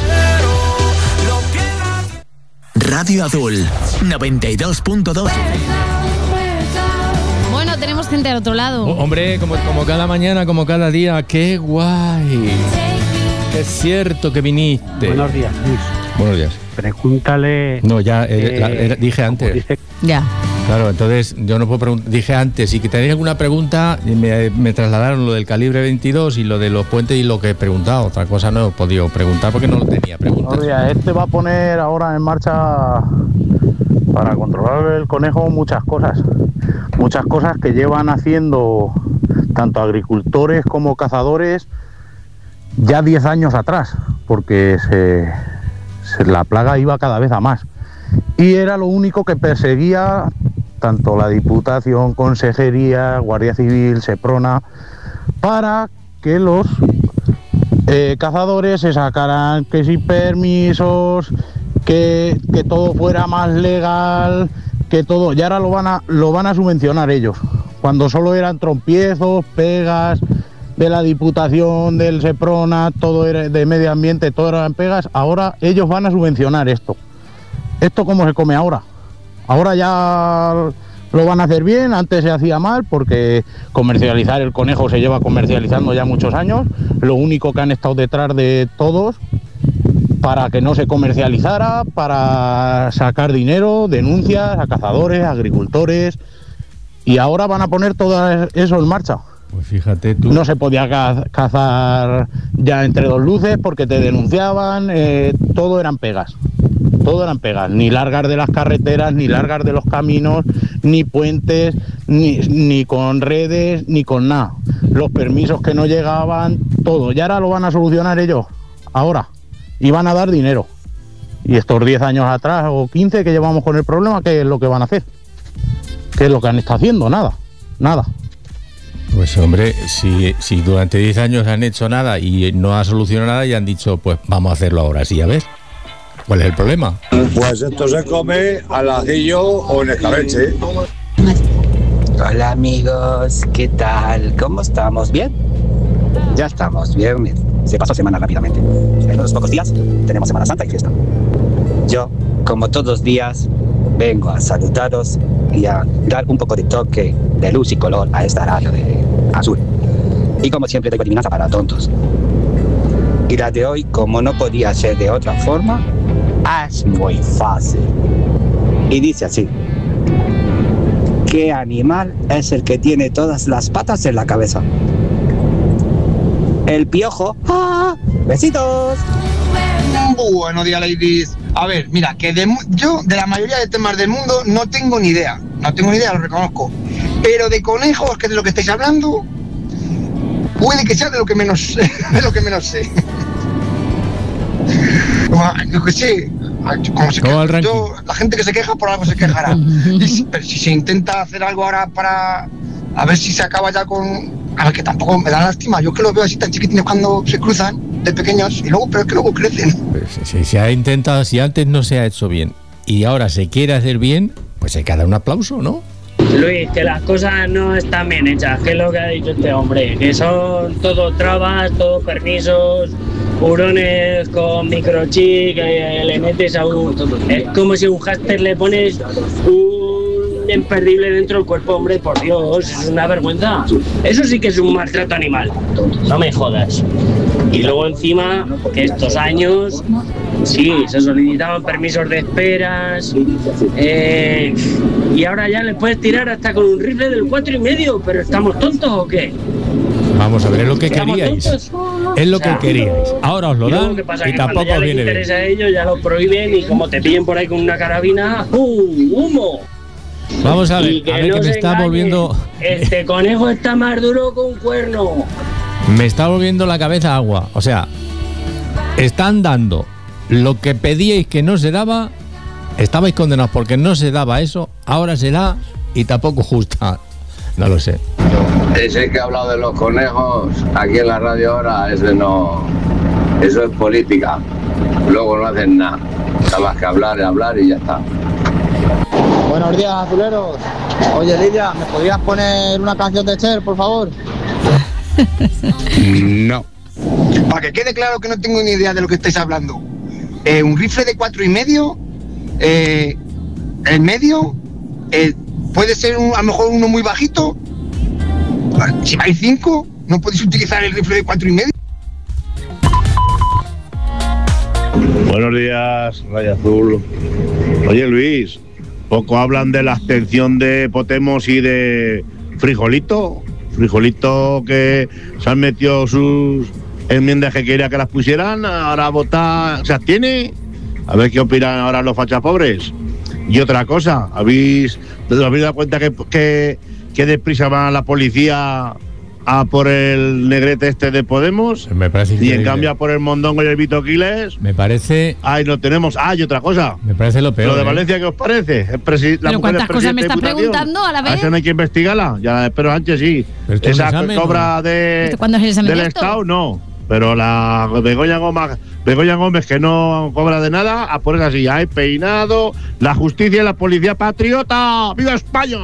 Radio Azul, noventa y dos punto dos. Bueno, tenemos gente al otro lado. Oh, hombre, como, como cada mañana, como cada día. ¡Qué guay! Es cierto que viniste. Buenos días, Luis. Buenos días. Pregúntale... No, ya eh, eh, la, era, dije antes. Dice... Ya. Claro, entonces yo no puedo preguntar. Dije antes, y que tenéis alguna pregunta, me, me trasladaron lo del calibre veintidós y lo de los puentes y lo que he preguntado. Otra cosa no he podido preguntar porque no lo tenía preguntas. Buenos días. Este va a poner ahora en marcha para controlar el conejo muchas cosas. Muchas cosas que llevan haciendo tanto agricultores como cazadores ya diez años atrás, porque se, se, la plaga iba cada vez a más. Y era lo único que perseguía tanto la Diputación, Consejería, Guardia Civil, Seprona, para que los eh, cazadores se sacaran que sin permisos, que, que todo fuera más legal, que todo, y ahora lo van a, lo van a subvencionar ellos, cuando solo eran trompiezos, pegas de la Diputación, del Seprona, todo era de medio ambiente, todo eran pegas. Ahora ellos van a subvencionar esto. ¿Esto cómo se come ahora? Ahora ya lo van a hacer bien, antes se hacía mal, porque comercializar el conejo se lleva comercializando ya muchos años. Lo único que han estado detrás de todos para que no se comercializara, para sacar dinero, denuncias a cazadores, agricultores, y ahora van a poner todo eso en marcha. Pues fíjate tú. No se podía cazar ya entre dos luces porque te denunciaban, eh, todo eran pegas. Todo eran pegas, ni largas de las carreteras, ni largas de los caminos, ni puentes, ni, ni con redes, ni con nada. Los permisos que no llegaban, todo. Y ahora lo van a solucionar ellos, ahora. Y van a dar dinero. Y estos diez años atrás, o quince que llevamos con el problema, ¿qué es lo que van a hacer? ¿Qué es lo que han estado haciendo? Nada, nada. Pues hombre, si, si durante diez años han hecho nada y no ha solucionado nada, y han dicho, pues vamos a hacerlo ahora, sí, a ver. ¿Cuál es el problema? Pues esto se come al ajillo o en escabeche. Hola amigos, ¿qué tal? ¿Cómo estamos? ¿Bien? Ya estamos, viernes. Se pasó semana rápidamente. En unos pocos días tenemos Semana Santa y fiesta. Yo, como todos los días, vengo a saludaros y a dar un poco de toque de luz y color a esta radio de Azul. Y como siempre tengo adivinanza para tontos. Y la de hoy, como no podía ser de otra forma, es muy fácil. Y dice así: ¿qué animal es el que tiene todas las patas en la cabeza? El piojo. ¡Ah! ¡Besitos! Buenos días, ladies. A ver, mira, que de, yo de la mayoría de temas del mundo no tengo ni idea. No tengo ni idea, lo reconozco. Pero de conejos, que es de lo que estáis hablando, puede que sea de lo que menos, de lo que menos sé. Yo que sé, como se queja, yo, la gente que se queja por algo se quejará. Y, pero si se intenta hacer algo ahora para a ver si se acaba ya con... A ver, que tampoco me da lástima. Yo que los veo así tan chiquitines cuando se cruzan de pequeños, y luego, pero es que luego crecen. Pues, si se ha intentado, si antes no se ha hecho bien y ahora se quiere hacer bien, pues hay que dar un aplauso, ¿no? Luis, que las cosas no están bien hechas, que es lo que ha dicho este hombre, que son todo trabas, todo permisos, hurones con microchip, que le metes a un... Es como si a un hámster le pones un, imperdible dentro del cuerpo, hombre, por Dios, es una vergüenza. Eso sí que es un maltrato animal, no me jodas. Y luego encima, que estos años, sí, se solicitaban permisos de esperas, eh, y ahora ya le puedes tirar hasta con un rifle del cuatro y medio, pero ¿estamos tontos o qué? Vamos a ver, es lo que queríais. Es lo O sea, que queríais. Ahora os lo y luego, dan ¿qué pasa? y Que cuando tampoco ya os les viene bien. interesa a ellos, ya lo prohíben y como te pillen por ahí con una carabina, ¡pum! ¡Humo! Vamos a ver, Y que a ver no que me se está engañen, volviendo, este conejo está más duro que un cuerno. me está volviendo la cabeza agua. O sea, están dando lo que pedíais que no se daba, estabais condenados porque no se daba eso, ahora se da y tampoco justa. No lo sé. Ese que ha hablado de los conejos aquí en la radio ahora, ese no. Eso es política. Luego no hacen nada. Nada más que hablar y hablar y ya está. Buenos días, azuleros. Oye, Lidia, ¿me podrías poner una canción de Cher, por favor? No. Para que quede claro que no tengo ni idea de lo que estáis hablando. Eh, un rifle de cuatro y medio, eh, el medio, eh, puede ser un, a lo mejor uno muy bajito. Si vais cinco, no podéis utilizar el rifle de cuatro y medio. Buenos días, Rayo Azul. Oye, Luis, poco hablan de la abstención de Podemos y de Frijolito. Frijolito que se han metido sus enmiendas que quería que las pusieran, ahora vota, se abstiene. A ver qué opinan ahora los fachas pobres. Y otra cosa, ¿habéis, habéis dado cuenta que, que, que deprisa va la policía a por el negrete este de Podemos? Me parece y en increíble. cambio a por el mondongo y el Vito Quiles. Me parece. Ahí lo tenemos. Ah, y otra cosa. Me parece lo peor. Lo de ¿eh? Valencia, ¿qué os parece? El presi- la Pero mujer ¿cuántas del cosas me presidente estás de Diputación. preguntando a la vez? ¿A eso no hay que investigarla? Ya, pero Sánchez sí. Pero esto es Esa un examen, cobra ¿no? de, ¿Esto cuándo es el examen del de esto? Estado, no. Pero la Begoña Gómez, Begoña Gómez, que no cobra de nada, a por esa así. Hay peinado, la justicia y la policía patriota. ¡Viva España!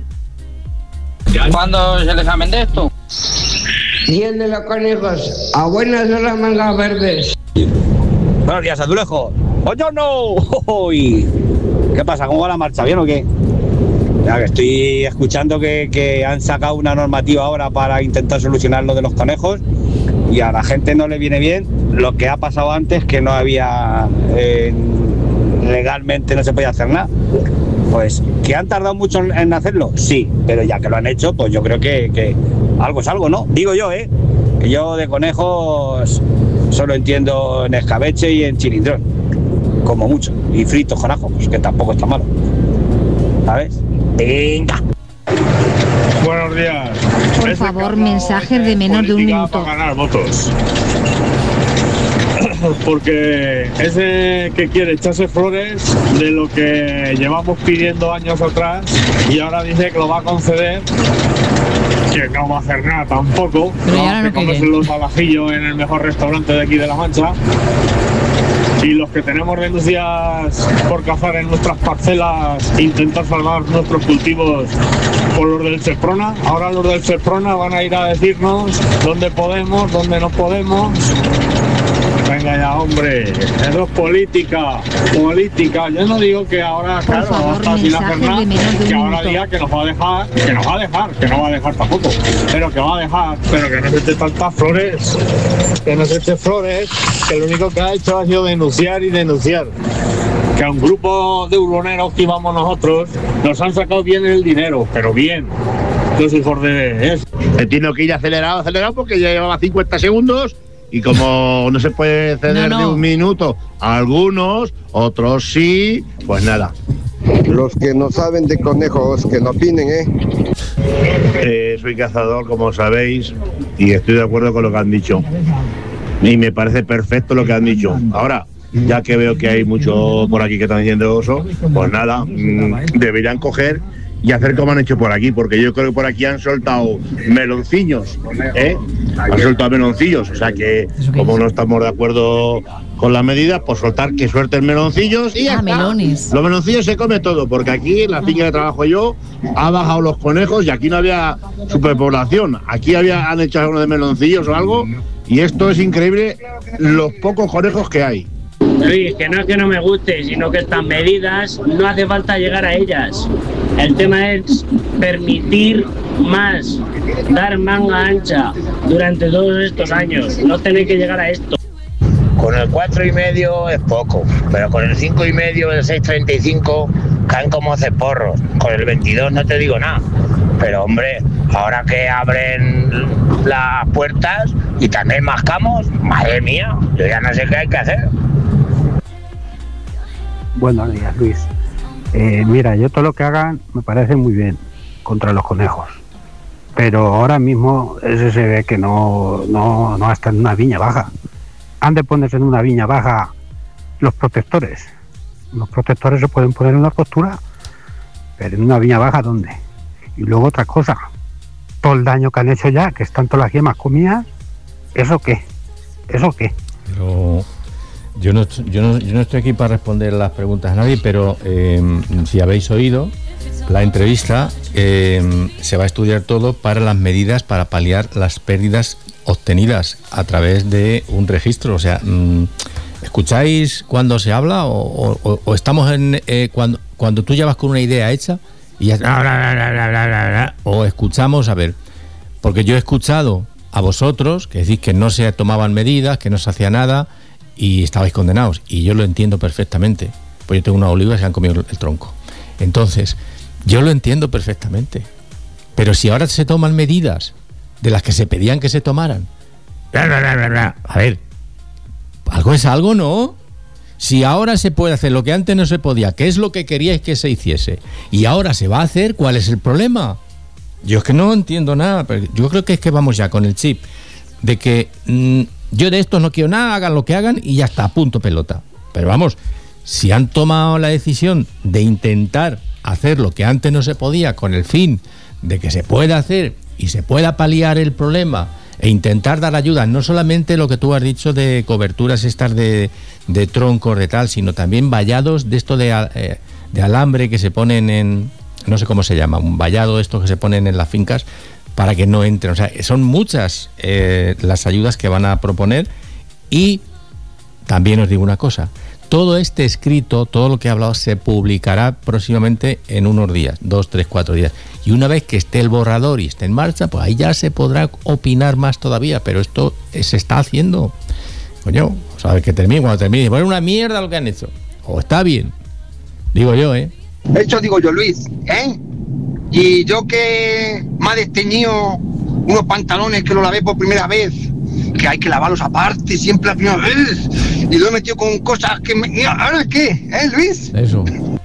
¿Cuándo es el examen de esto? Y el de los conejos, a buenas son las mangas verdes. Buenos días, Azulejo. ¡Oye, no! ¡Uy! ¿Qué pasa? ¿Cómo va la marcha? ¿Bien o qué? Ya que estoy escuchando que, que han sacado una normativa ahora para intentar solucionar lo de los conejos y a la gente no le viene bien lo que ha pasado antes, que no había... eh, legalmente no se podía hacer nada. Pues, ¿que han tardado mucho en, en hacerlo? Sí, pero ya que lo han hecho, pues yo creo que, que algo es algo, ¿no? Digo yo, ¿eh? Que yo de conejos solo entiendo en escabeche y en chilindrón, como mucho, y fritos con ajo, pues que tampoco está malo, ¿sabes? Venga. Buenos días. Por favor, mensajes de menos de un minuto. Para ganar votos. Porque ese que quiere echarse flores de lo que llevamos pidiendo años atrás y ahora dice que lo va a conceder, que no va a hacer nada tampoco, Pero ya no, no que quiere. comerse los al ajillo en el mejor restaurante de aquí de La Mancha. Y los que tenemos denuncias por cazar en nuestras parcelas, intentar salvar nuestros cultivos por los del Seprona, ahora los del Seprona van a ir a decirnos dónde podemos, dónde no podemos. Venga ya, hombre, eso es política, política. Yo no digo que ahora, Por claro, favor, hasta sin hacer mensajes nada, de menos de un que ahora minuto. diga que nos va a dejar, que nos va a dejar, que no va a dejar tampoco, pero que va a dejar, pero que no se eche tantas flores, que no se eche flores, que lo único que ha hecho ha sido denunciar y denunciar. Que a un grupo de urbaneros que íbamos nosotros nos han sacado bien el dinero, pero bien, los hijos de... eso. Entiendo que ir acelerado, acelerado, porque ya llevaba cincuenta segundos. Y como no se puede ceder No, no. de un minuto a algunos, otros sí, pues nada. Los que no saben de conejos, que no opinen, ¿eh? Eh, soy cazador, como sabéis, y estoy de acuerdo con lo que han dicho. Y me parece perfecto lo que han dicho. Ahora, ya que veo que hay mucho por aquí que están diciendo eso, pues nada, mmm, deberían coger y hacer como han hecho por aquí, porque yo creo que por aquí han soltado meloncillos, ¿eh? Han soltado meloncillos, o sea que como no estamos de acuerdo con las medidas, pues soltar que suelten meloncillos y ya Ah, está. melones. Los meloncillos se come todo, porque aquí en la finca que trabajo yo ha bajado los conejos y aquí no había superpoblación. Aquí había, han echado uno de meloncillos o algo, y esto es increíble, los pocos conejos que hay. Luis, que no es que no me guste, sino que estas medidas no hace falta llegar a ellas. El tema es permitir más, dar manga ancha durante todos estos años, no tener que llegar a esto. Con el cuatro y medio es poco, pero con el cinco y medio, el seis treinta y cinco caen como ceporros. Con el veintidós no te digo nada, pero hombre, ahora que abren las puertas y también mascamos, madre mía, yo ya no sé qué hay que hacer. Buenos días, Luis. Eh, mira, yo todo lo que hagan me parece muy bien contra los conejos, pero ahora mismo ese se ve que no, no, no está en una viña baja. Han de ponerse en una viña baja los protectores. Los protectores se pueden poner en una postura, pero en una viña baja, ¿dónde? Y luego otra cosa, todo el daño que han hecho ya, que están todas las yemas comidas, ¿eso qué? ¿Eso qué? Pero yo no, yo no, yo no estoy aquí para responder las preguntas a nadie, pero eh, si habéis oído la entrevista, eh, se va a estudiar todo para las medidas para paliar las pérdidas obtenidas a través de un registro. O sea, mmm, ¿escucháis cuando se habla o, o, o estamos en eh, cuando cuando tú ya vas con una idea hecha y ya, bla, bla, bla, bla, bla, bla, bla, o escuchamos? A ver, porque yo he escuchado a vosotros que decís que no se tomaban medidas, que no se hacía nada y estabais condenados, y yo lo entiendo perfectamente, pues yo tengo unas olivas que han comido el tronco. Entonces, yo lo entiendo perfectamente, pero si ahora se toman medidas de las que se pedían que se tomaran, bla, bla, bla, bla, bla. A ver, algo es algo, ¿no? Si ahora se puede hacer lo que antes no se podía, ¿qué es lo que queríais que se hiciese? Y ahora se va a hacer, ¿cuál es el problema? Yo es que no entiendo nada, pero yo creo que es que vamos ya con el chip de que mmm, yo de esto no quiero nada, hagan lo que hagan y ya está, punto pelota. Pero vamos, si han tomado la decisión de intentar hacer lo que antes no se podía con el fin de que se pueda hacer y se pueda paliar el problema e intentar dar ayuda, no solamente lo que tú has dicho de coberturas estas de, de troncos, de tal, sino también vallados de esto de, eh, de alambre que se ponen en, no sé cómo se llama, un vallado esto que se ponen en las fincas para que no entren. O sea, son muchas eh, las ayudas que van a proponer. Y también os digo una cosa, todo este escrito, todo lo que he hablado se publicará próximamente en unos días, dos, tres, cuatro días. Y una vez que esté el borrador y esté en marcha, pues ahí ya se podrá opinar más todavía, pero esto se está haciendo. Coño, o sea, que termine, cuando termine, bueno, una mierda lo que han hecho. O está bien, digo yo, ¿eh? Hecho digo yo, Luis, ¿eh? Y yo que me ha desteñido unos pantalones que lo lavé por primera vez, que hay que lavarlos aparte siempre la primera vez, y lo he metido con cosas que me... ¿Ahora qué? ¿Eh, Luis? Eso.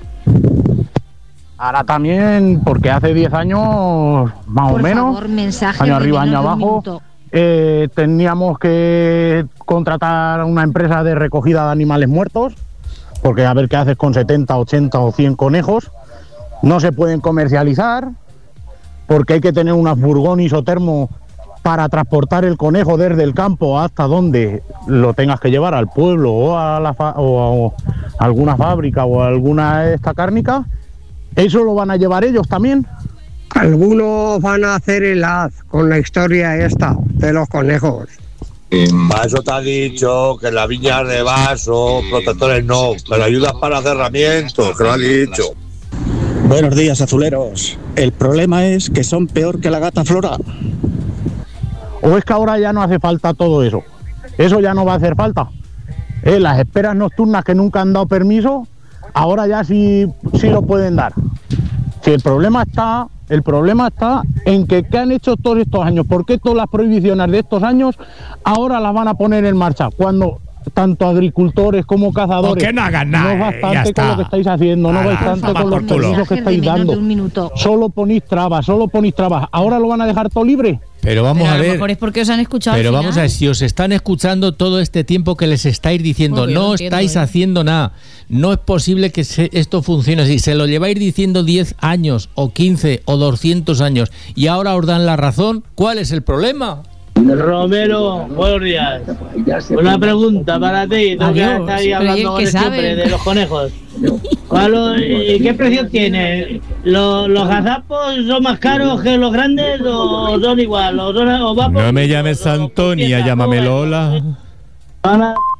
Ahora también, porque hace diez años, más Por o menos, favor, mensaje año de arriba, año menos de un abajo, minuto. eh, teníamos que contratar a una empresa de recogida de animales muertos, porque a ver qué haces con setenta, ochenta o cien conejos. No se pueden comercializar, porque hay que tener una furgón isotermo para transportar el conejo desde el campo hasta donde lo tengas que llevar, al pueblo o a, la fa- o a alguna fábrica o a alguna esta cárnica. ¿Eso lo van a llevar ellos también? Algunos van a hacer el haz con la historia esta de los conejos. Para eso te ha dicho que la viña de vaso, protectores no, pero ayudas para cerramientos, que lo ha dicho. Buenos días, azuleros. El problema es que son peor que la gata Flora. ¿O es que ahora ya no hace falta todo eso? Eso ya no va a hacer falta. Eh, las esperas nocturnas que nunca han dado permiso, ahora ya sí, sí lo pueden dar. Si el problema está, el problema está en que ¿qué han hecho todos estos años? ¿Por qué todas las prohibiciones de estos años ahora las van a poner en marcha? Cuando tanto agricultores como cazadores, o que no hagan nada, no eh, bastante ya con está. lo que estáis haciendo, no Ala, bastante con los permisos que estáis dando. Solo ponéis trabas, solo ponéis trabas. ¿Ahora lo van a dejar todo libre? Pero vamos Pero a, a lo ver. mejor es porque os han escuchado. Pero al vamos a ver, si os están escuchando todo este tiempo que les estáis diciendo, Bueno, yo no lo entiendo, estáis ¿eh? haciendo nada, no es posible que se, esto funcione así, se lo lleváis diciendo diez años o quince o doscientos años y ahora os dan la razón, ¿cuál es el problema? Romero, buenos días. Una pregunta para ti, tú que Adiós, estás ahí pero hablando ¿y el con que el sabe? siempre de los conejos. ¿Cuál, y ¿Qué precio tiene? ¿Los, los gazapos son más caros que los grandes o son igual? ¿O son, o va por- No me llames Antonia, llámame Lola. Van a-